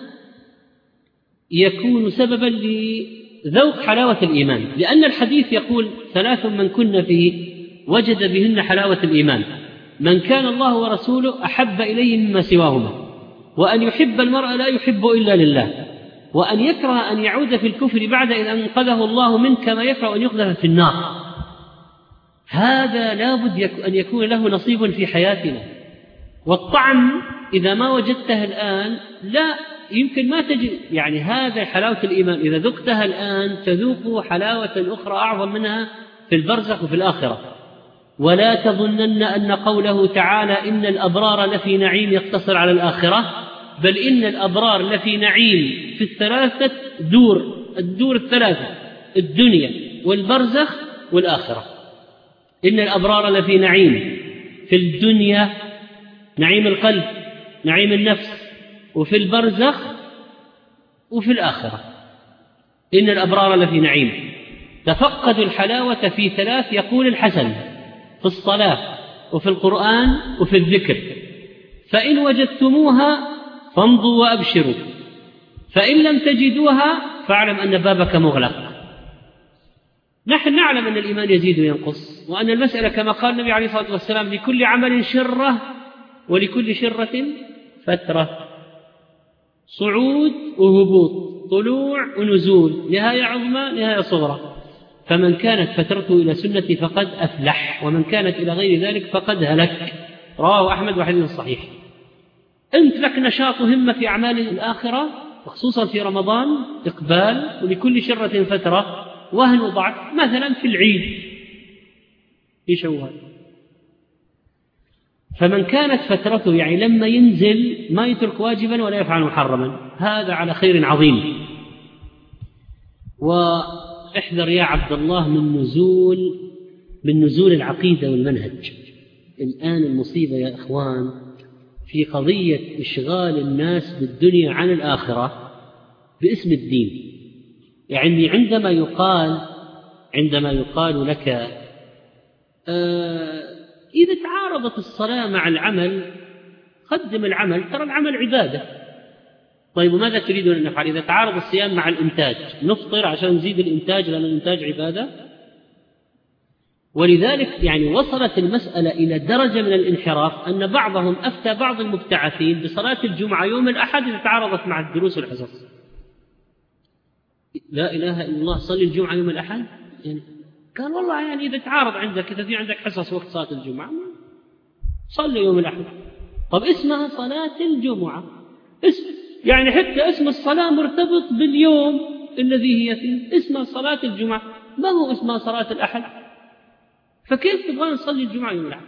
S2: يكون سببا لذوق حلاوة الإيمان، لأن الحديث يقول: ثلاث من كن فيه وجد بهن حلاوة الإيمان: من كان الله ورسوله أحب إليه مما سواهما، وأن يحب المرء لا يحب إلا لله، وأن يكره أن يعود في الكفر بعد إذ أنقذه الله منه كما يكره أن يقذف في النار. هذا لابد أن يكون له نصيب في حياتنا. والطعم إذا ما وجدته الآن لا يمكن ما تجد، يعني هذا حلاوة الإيمان، إذا ذقتها الآن تذوق حلاوة أخرى أعظم منها في البرزخ وفي الآخرة. ولا تظنن أن قوله تعالى إن الأبرار لفي نعيم يقتصر على الآخرة، بل إن الأبرار لفي نعيم في الثلاثة دور، الدور الثلاثة، الدنيا والبرزخ والآخرة. إن الأبرار لفي نعيم في الدنيا، نعيم القلب، نعيم النفس، وفي البرزخ وفي الآخرة. إن الأبرار لفي نعيم. تفقدوا الحلاوة في ثلاث، يقول الحسن: في الصلاة وفي القرآن وفي الذكر، فإن وجدتموها فامضوا وأبشروا، فإن لم تجدوها فاعلم أن بابك مغلق. نحن نعلم أن الإيمان يزيد وينقص، وأن المسألة كما قال النبي عليه الصلاة والسلام: لكل عمل شرة ولكل شرة فترة. صعود وهبوط، طلوع ونزول، نهاية عظمى نهاية صغرى. فمن كانت فترته إلى سنتي فقد أفلح، ومن كانت إلى غير ذلك فقد هلك. رواه أحمد وحديث صحيح. أنت لك نشاط وهمة في أعمال الآخرة، وخصوصا في رمضان إقبال، ولكل شرة فترة، وهن وضعف. مثلا في العيد في شوال، فمن كانت فترته يعني لما ينزل ما يترك واجبا ولا يفعل محرما، هذا على خير عظيم. واحذر يا عبد الله من نزول من نزول العقيدة والمنهج. الآن المصيبة يا إخوان في قضية إشغال الناس بالدنيا عن الآخرة باسم الدين. يعني عندما يقال عندما يقال لك آه إذا تعارضت الصلاة مع العمل قدم العمل، ترى العمل عبادة. طيب وماذا تريدون أن نفعل؟ إذا تعارض الصيام مع الإنتاج نفطر عشان نزيد الإنتاج لأن الإنتاج عبادة. ولذلك يعني وصلت المسألة إلى درجة من الانحراف أن بعضهم أفتى بعض المبتعثين بصلاة الجمعة يوم الأحد إذا تعارضت مع الدروس والحصص. لا إله إلا الله، صلي الجمعة يوم الأحد؟ يعني قال والله يعني إذا تعارض عندك، إذا في عندك حصص وقت صلاة الجمعة صلي يوم الأحد. طب اسمها صلاة الجمعة، اسم يعني حتى اسم الصلاة مرتبط باليوم الذي هي فيه، اسمها صلاة الجمعة، ما هو اسمها صلاة الأحد. فكيف تبغى نصلي الجمعة يوم الأحد؟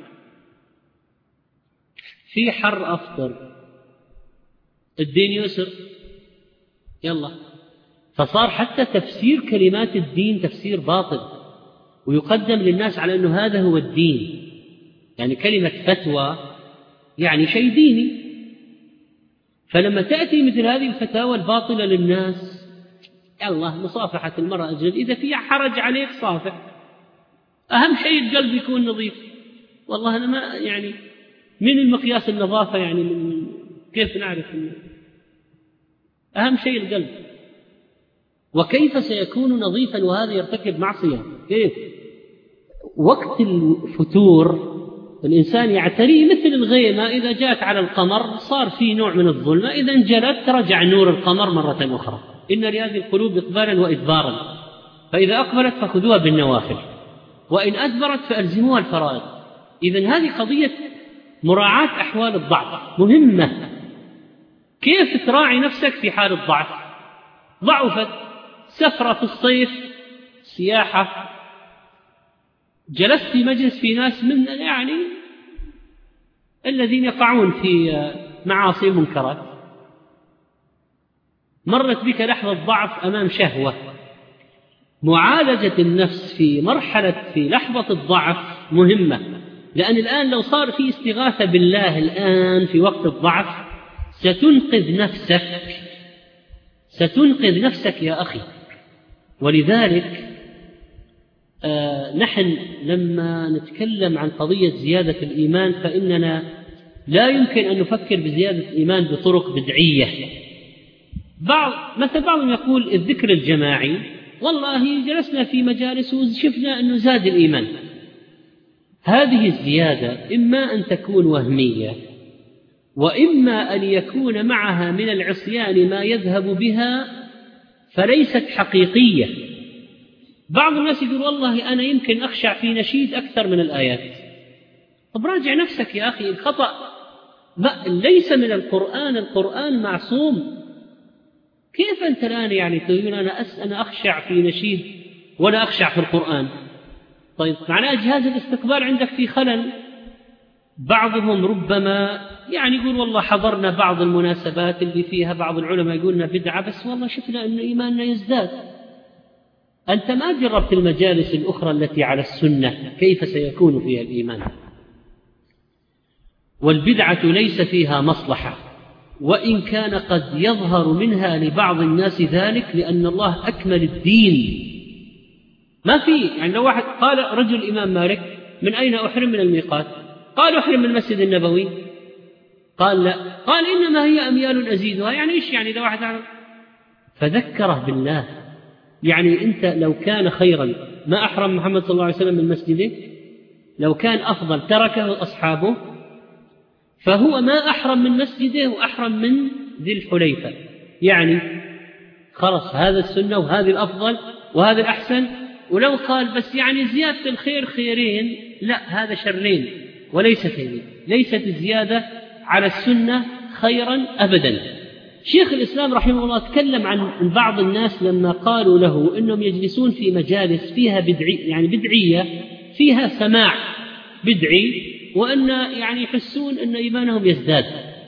S2: في حر أفطر، الدين يسر، يلا. فصار حتى تفسير كلمات الدين تفسير باطل، ويقدم للناس على أنه هذا هو الدين. يعني كلمة فتوى يعني شيء ديني. فلما تأتي مثل هذه الفتاوى الباطلة للناس، الله مصافحة المرأة أجل، إذا فيها حرج عليك صافح، أهم شيء القلب يكون نظيف. والله أنا ما يعني من المقياس النظافة، يعني من كيف نعرف إنه أهم شيء القلب. وكيف سيكون نظيفا وهذا يرتكب معصية؟ كيف؟ وقت الفتور الإنسان يعتريه مثل الغيمة إذا جاءت على القمر صار في نوع من الظلمة، إذا انجلت رجع نور القمر مرة أخرى. إن لهذه القلوب إقبالا وإدبارا، فإذا أقبلت فخذوها بالنوافل، وإن أدبرت فألزموها الفرائض. إذن هذه قضية مراعاة أحوال الضعف مهمة. كيف تراعي نفسك في حال الضعف؟ ضعفت سفرة في الصيف، سياحة، جلست في مجلس في ناس من يعني الذين يقعون في معاصي منكرات، مرت بك لحظة ضعف أمام شهوة. معالجة النفس في مرحلة في لحظة الضعف مهمة، لأن الآن لو صار في استغاثة بالله الآن في وقت الضعف ستنقذ نفسك، ستنقذ نفسك يا أخي. ولذلك آه نحن لما نتكلم عن قضية زيادة الإيمان فإننا لا يمكن أن نفكر بزيادة الإيمان بطرق بدعية. بعض مثل بعضهم يقول الذكر الجماعي، والله جلسنا في مجالس وشفنا أنه زاد الإيمان. هذه الزيادة إما أن تكون وهمية، وإما أن يكون معها من العصيان ما يذهب بها فليست حقيقية. بعض الناس يقول والله أنا يمكن أخشع في نشيد أكثر من الآيات. طب راجع نفسك يا أخي، الخطأ ليس من القرآن، القرآن معصوم. كيف أنت الآن يعني تقول أنا أس أنا أخشع في نشيد ولا أخشع في القرآن؟ طيب معناه جهاز الاستقبال عندك في خلل. بعضهم ربما يعني يقول والله حضرنا بعض المناسبات اللي فيها بعض العلماء يقولنا بدعة، بس والله شفنا أن إيماننا يزداد. أنت ما جربت المجالس الأخرى التي على السنة كيف سيكون فيها الإيمان. والبدعة ليس فيها مصلحة، وإن كان قد يظهر منها لبعض الناس ذلك، لأن الله أكمل الدين. ما في يعني لو واحد قال رجل الإمام مالك من أين أحرم من الميقات؟ قال أحرم من المسجد النبوي. قال لا، قال إنما هي أميال أزيدها. يعني إيش يعني لو واحد عرف؟ فذكره بالله. يعني أنت لو كان خيرا ما أحرم محمد صلى الله عليه وسلم من مسجده، لو كان أفضل تركه أصحابه، فهو ما أحرم من مسجده وأحرم من ذي الحليفة. يعني خلص هذا السنة وهذه الأفضل وهذا الأحسن. ولو قال بس يعني زيادة الخير خيرين، لا، هذا شرين وليس خيرين. ليست الزيادة على السنة خيرا أبدا. شيخ الإسلام رحمه الله تكلم عن بعض الناس لما قالوا له إنهم يجلسون في مجالس فيها بدعي يعني بدعية، فيها سماع بدعي، وأن يعني يحسون أن إيمانهم يزداد.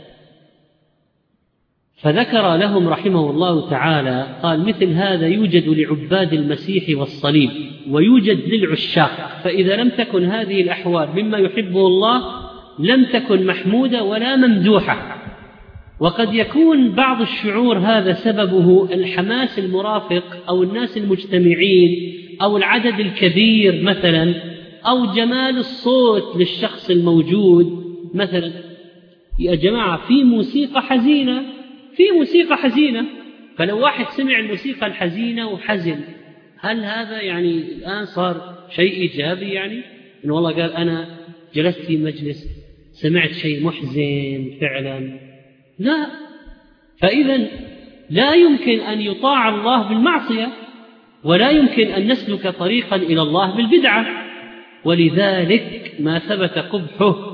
S2: فذكر لهم رحمه الله تعالى قال مثل هذا يوجد لعباد المسيح والصليب ويوجد للعشاق، فإذا لم تكن هذه الأحوال مما يحبه الله لم تكن محمودة ولا ممدوحة. وقد يكون بعض الشعور هذا سببه الحماس المرافق أو الناس المجتمعين أو العدد الكبير مثلا، أو جمال الصوت للشخص الموجود مثلا. يا جماعة في موسيقى حزينة، في موسيقى حزينة، فلو واحد سمع الموسيقى الحزينة وحزن، هل هذا يعني الآن صار شيء إيجابي؟ يعني إن والله قال أنا جلست في مجلس سمعت شيء محزن فعلا؟ لا. فإذا لا يمكن أن يطاع الله بالمعصية، ولا يمكن أن نسلك طريقا إلى الله بالبدعة، ولذلك ما ثبت قبحه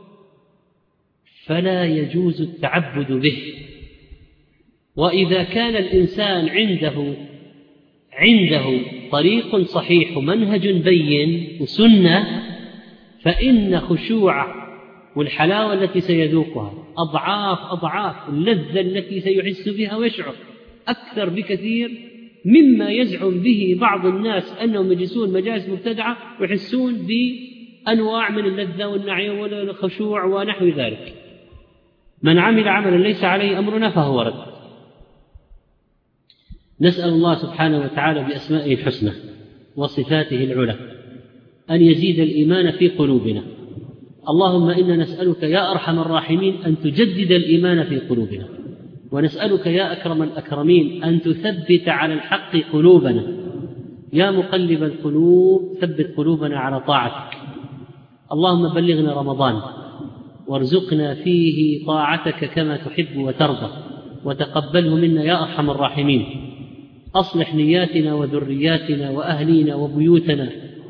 S2: فلا يجوز التعبد به. وإذا كان الإنسان عنده عنده طريق صحيح ومنهج بين وسنة، فإن خشوعه والحلاوة التي سيذوقها أضعاف أضعاف اللذة التي سيحس بها ويشعر أكثر بكثير مما يزعم به بعض الناس أنهم يجلسون مجالس مبتدعة ويحسون بأنواع من اللذة والنعيم والخشوع ونحو ذلك. من عمل عملا ليس عليه أمرنا فهو رد. نسأل الله سبحانه وتعالى بأسمائه الحسنى وصفاته العلى أن يزيد الإيمان في قلوبنا. اللهم إنا نسألك يا أرحم الراحمين أن تجدد الإيمان في قلوبنا، ونسألك يا أكرم الأكرمين أن تثبت على الحق قلوبنا. يا مقلب القلوب ثبت قلوبنا على طاعتك. اللهم بلغنا رمضان وارزقنا فيه طاعتك كما تحب وترضى، وتقبله منا يا أرحم الراحمين. أصلح نياتنا وذرياتنا وأهلينا وبيوتنا.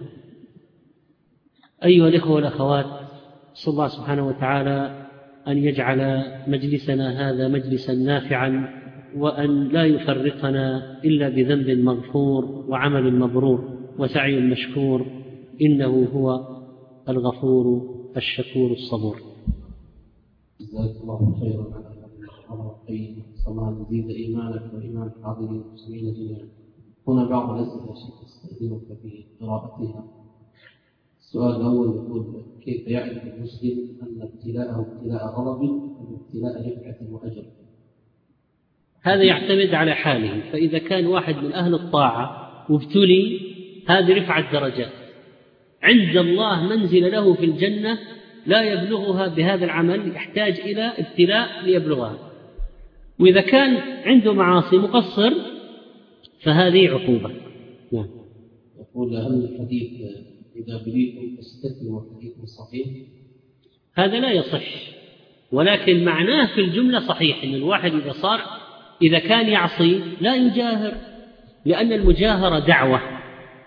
S2: أيها الإخوة والأخوات، صلى الله سبحانه وتعالى أن يجعل مجلسنا هذا مجلسا نافعا، وأن لا يفرقنا إلا بذنب مغفور وعمل مبرور وسعي مشكور، إنه هو الغفور الشكور الصبور.
S3: جزاك الله خيرا على هذه المحاضرة الطيبة. صلى الله أن يزيد إيمانك وإيمان الحاضرين المسلمين جميعا. هنا بعض الأسئلة التي أستأذنك في قراءتها. السؤال الأول يقول: كيف يعرف المسلم أن ابتلاءه ابتلاء غضب أم ابتلاء رفعة وأجر؟
S2: هذا يعتمد على حاله. فإذا كان واحد من أهل الطاعة وابتلي، هذه رفعة درجات عند الله، منزل له في الجنة لا يبلغها بهذا العمل، يحتاج إلى ابتلاء ليبلغها. وإذا كان عنده معاصي مقصر فهذه عقوبة.
S3: نعم. يقول: هل الحديث إذا بليتم فاستثنوا حديث صحيح؟
S2: هذا لا يصح، ولكن معناه في الجملة صحيح، إن الواحد إذا صار إذا كان يعصي لا يجاهر، لأن المجاهرة دعوة،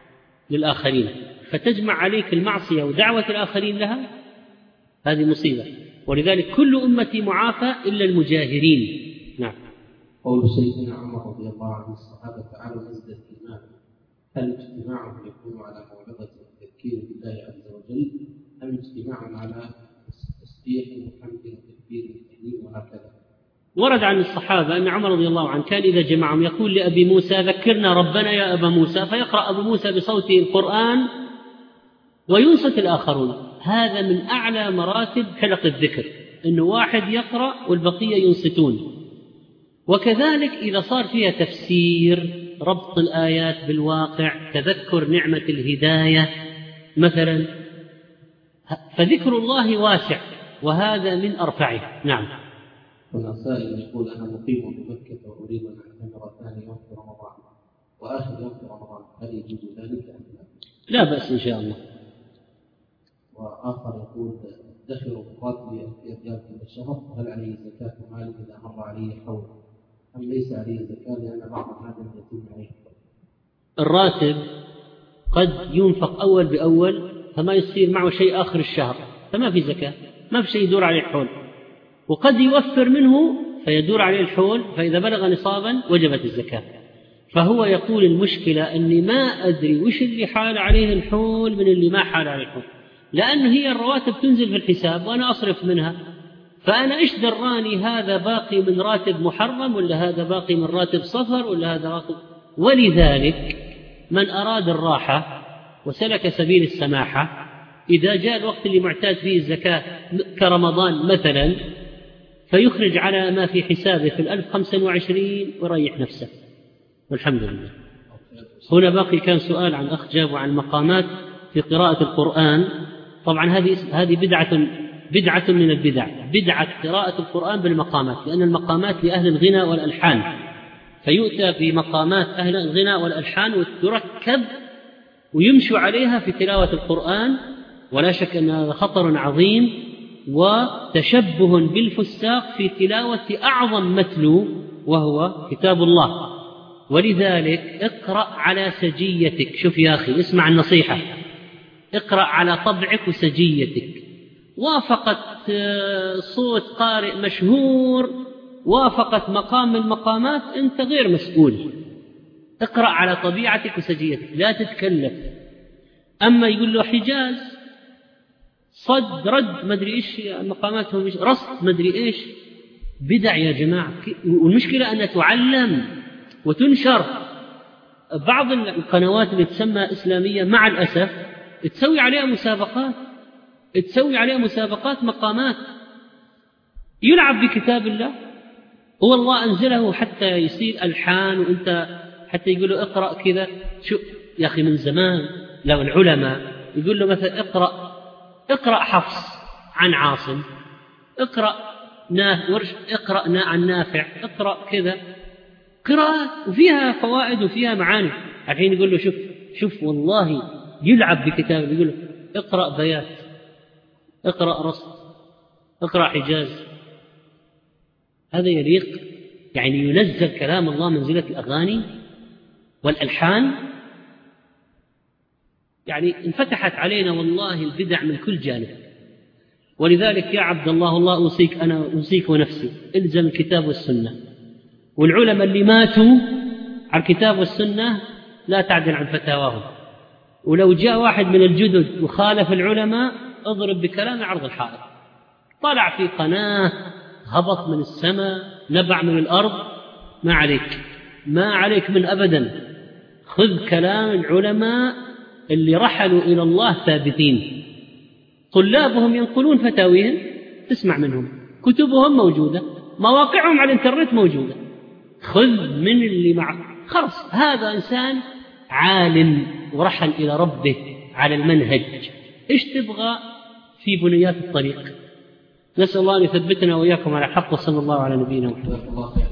S2: للآخرين، فتجمع عليك المعصية ودعوة الآخرين لها، هذه مصيبة. ولذلك كل أمتي معافى إلا المجاهرين. نعم.
S3: قول سيدنا عمر رضي الله عنه الصحابة تعالوا نزدد الإيمان، هل اجتماعهم يكون على موعظة التذكير بالله عز وجل أم اجتماع على تسبيح وحمد وتكبير وتهليل وهكذا؟
S2: ورد عن الصحابة أن عمر رضي الله عنه كان إذا جمعهم يقول لأبي موسى ذكرنا ربنا يا أبا موسى، فيقرأ أبو موسى بصوته القرآن وينصت الآخرون. هذا من أعلى مراتب حلق الذكر، أنه واحد يقرأ والبقية ينصتون. وكذلك إذا صار فيها تفسير، ربط الآيات بالواقع، تذكر نعمة الهداية مثلا، فذكر الله واسع، وهذا من أرفعه. نعم.
S3: هنا سائل يقول أنا مقيم بمكة وأريد أن أعتمر ثاني يوم في رمضان وآخر يوم في رمضان، هل يجوز ذلك أم لا؟
S2: لا بأس إن شاء الله.
S3: وآخر يقول دخل راتبي في ريال كل الشهر، هل عليه زكاة مال إذا مر عليه حول أم ليس عليه زكاة لأن بعض هذا يتم عليه؟
S2: الراتب قد ينفق أول بأول فما يصير معه شيء آخر الشهر، فما في زكاة، ما في شيء يدور عليه الحول. وقد يوفر منه فيدور عليه الحول، فإذا بلغ نصابا وجبت الزكاة. فهو يقول المشكلة أني ما أدري وش اللي حال عليه الحول من اللي ما حال عليه الحول، لأن هي الرواتب تنزل في الحساب وأنا أصرف منها، فأنا إيش دراني هذا باقي من راتب محرم ولا هذا باقي من راتب صفر ولا هذا راتب. ولذلك من أراد الراحة وسلك سبيل السماحة، إذا جاء الوقت اللي معتاد فيه الزكاة كرمضان مثلا، فيخرج على ما في حسابه في الألف خمسة وعشرين ويريح نفسه والحمد لله. هنا باقي كان سؤال عن أخ جاب عن مقامات في قراءة القرآن. طبعا هذه هذه بدعة بدعة من البدع، بدعة قراءة القرآن بالمقامات، لأن المقامات لأهل الغنى والألحان، فيؤتى في مقامات أهل الغنى والألحان وتركب ويمشوا عليها في تلاوة القرآن، ولا شك أن هذا خطر عظيم وتشبه بالفساق في تلاوة أعظم متلو وهو كتاب الله. ولذلك اقرأ على سجيتك. شوف يا أخي، اسمع النصيحة، اقرأ على طبعك وسجيتك. وافقت صوت قارئ مشهور، وافقت مقام من المقامات، أنت غير مسؤول. اقرأ على طبيعتك وسجيتك، لا تتكلف. أما يقول له حجاز، صد، رد، مدري إيش مقاماتهم، رصد، مدري إيش، بدع يا جماعة. والمشكلة أنها تعلم وتنشر. بعض القنوات اللي تسمى إسلامية مع الأسف تسوي عليها مسابقات، تسوي عليها مسابقات مقامات، يلعب بكتاب الله. هو الله أنزله حتى يصير ألحان، وأنت حتى يقول له اقرأ كذا. شو يا أخي، من زمان لو العلماء يقول له مثلا اقرأ اقرأ حفص عن عاصم، اقرأ ورش، اقرأ عن نافع، اقرأ كذا، قراءة وفيها فوائد وفيها معاني. الحين يقول له شوف شوف والله يلعب بكتاب، يقول له اقرأ بيات، اقرأ رصد، اقرأ حجاز. هذا يليق؟ يعني ينزل كلام الله منزلة الأغاني والألحان. يعني انفتحت علينا والله البدع من كل جانب. ولذلك يا عبد الله، الله أوصيك، أنا أوصيك ونفسي، إلزم الكتاب والسنة. والعلماء اللي ماتوا على الكتاب والسنة لا تعدل عن فتاواهم. ولو جاء واحد من الجدد وخالف العلماء، اضرب بكلام عرض الحائط. طلع في قناة، هبط من السماء، نبع من الأرض، ما عليك ما عليك من أبدا. خذ كلام العلماء اللي رحلوا إلى الله ثابتين، طلابهم ينقلون فتاويهم، تسمع منهم، كتبهم موجودة، مواقعهم على الانترنت موجودة. خذ من اللي معه، خلاص هذا إنسان عالم ورحل إلى ربه على المنهج. إيش تبغى في بنيات الطريق؟ نسأل الله أن يثبتنا وإياكم على حق، وصلى الله على نبينا محمد.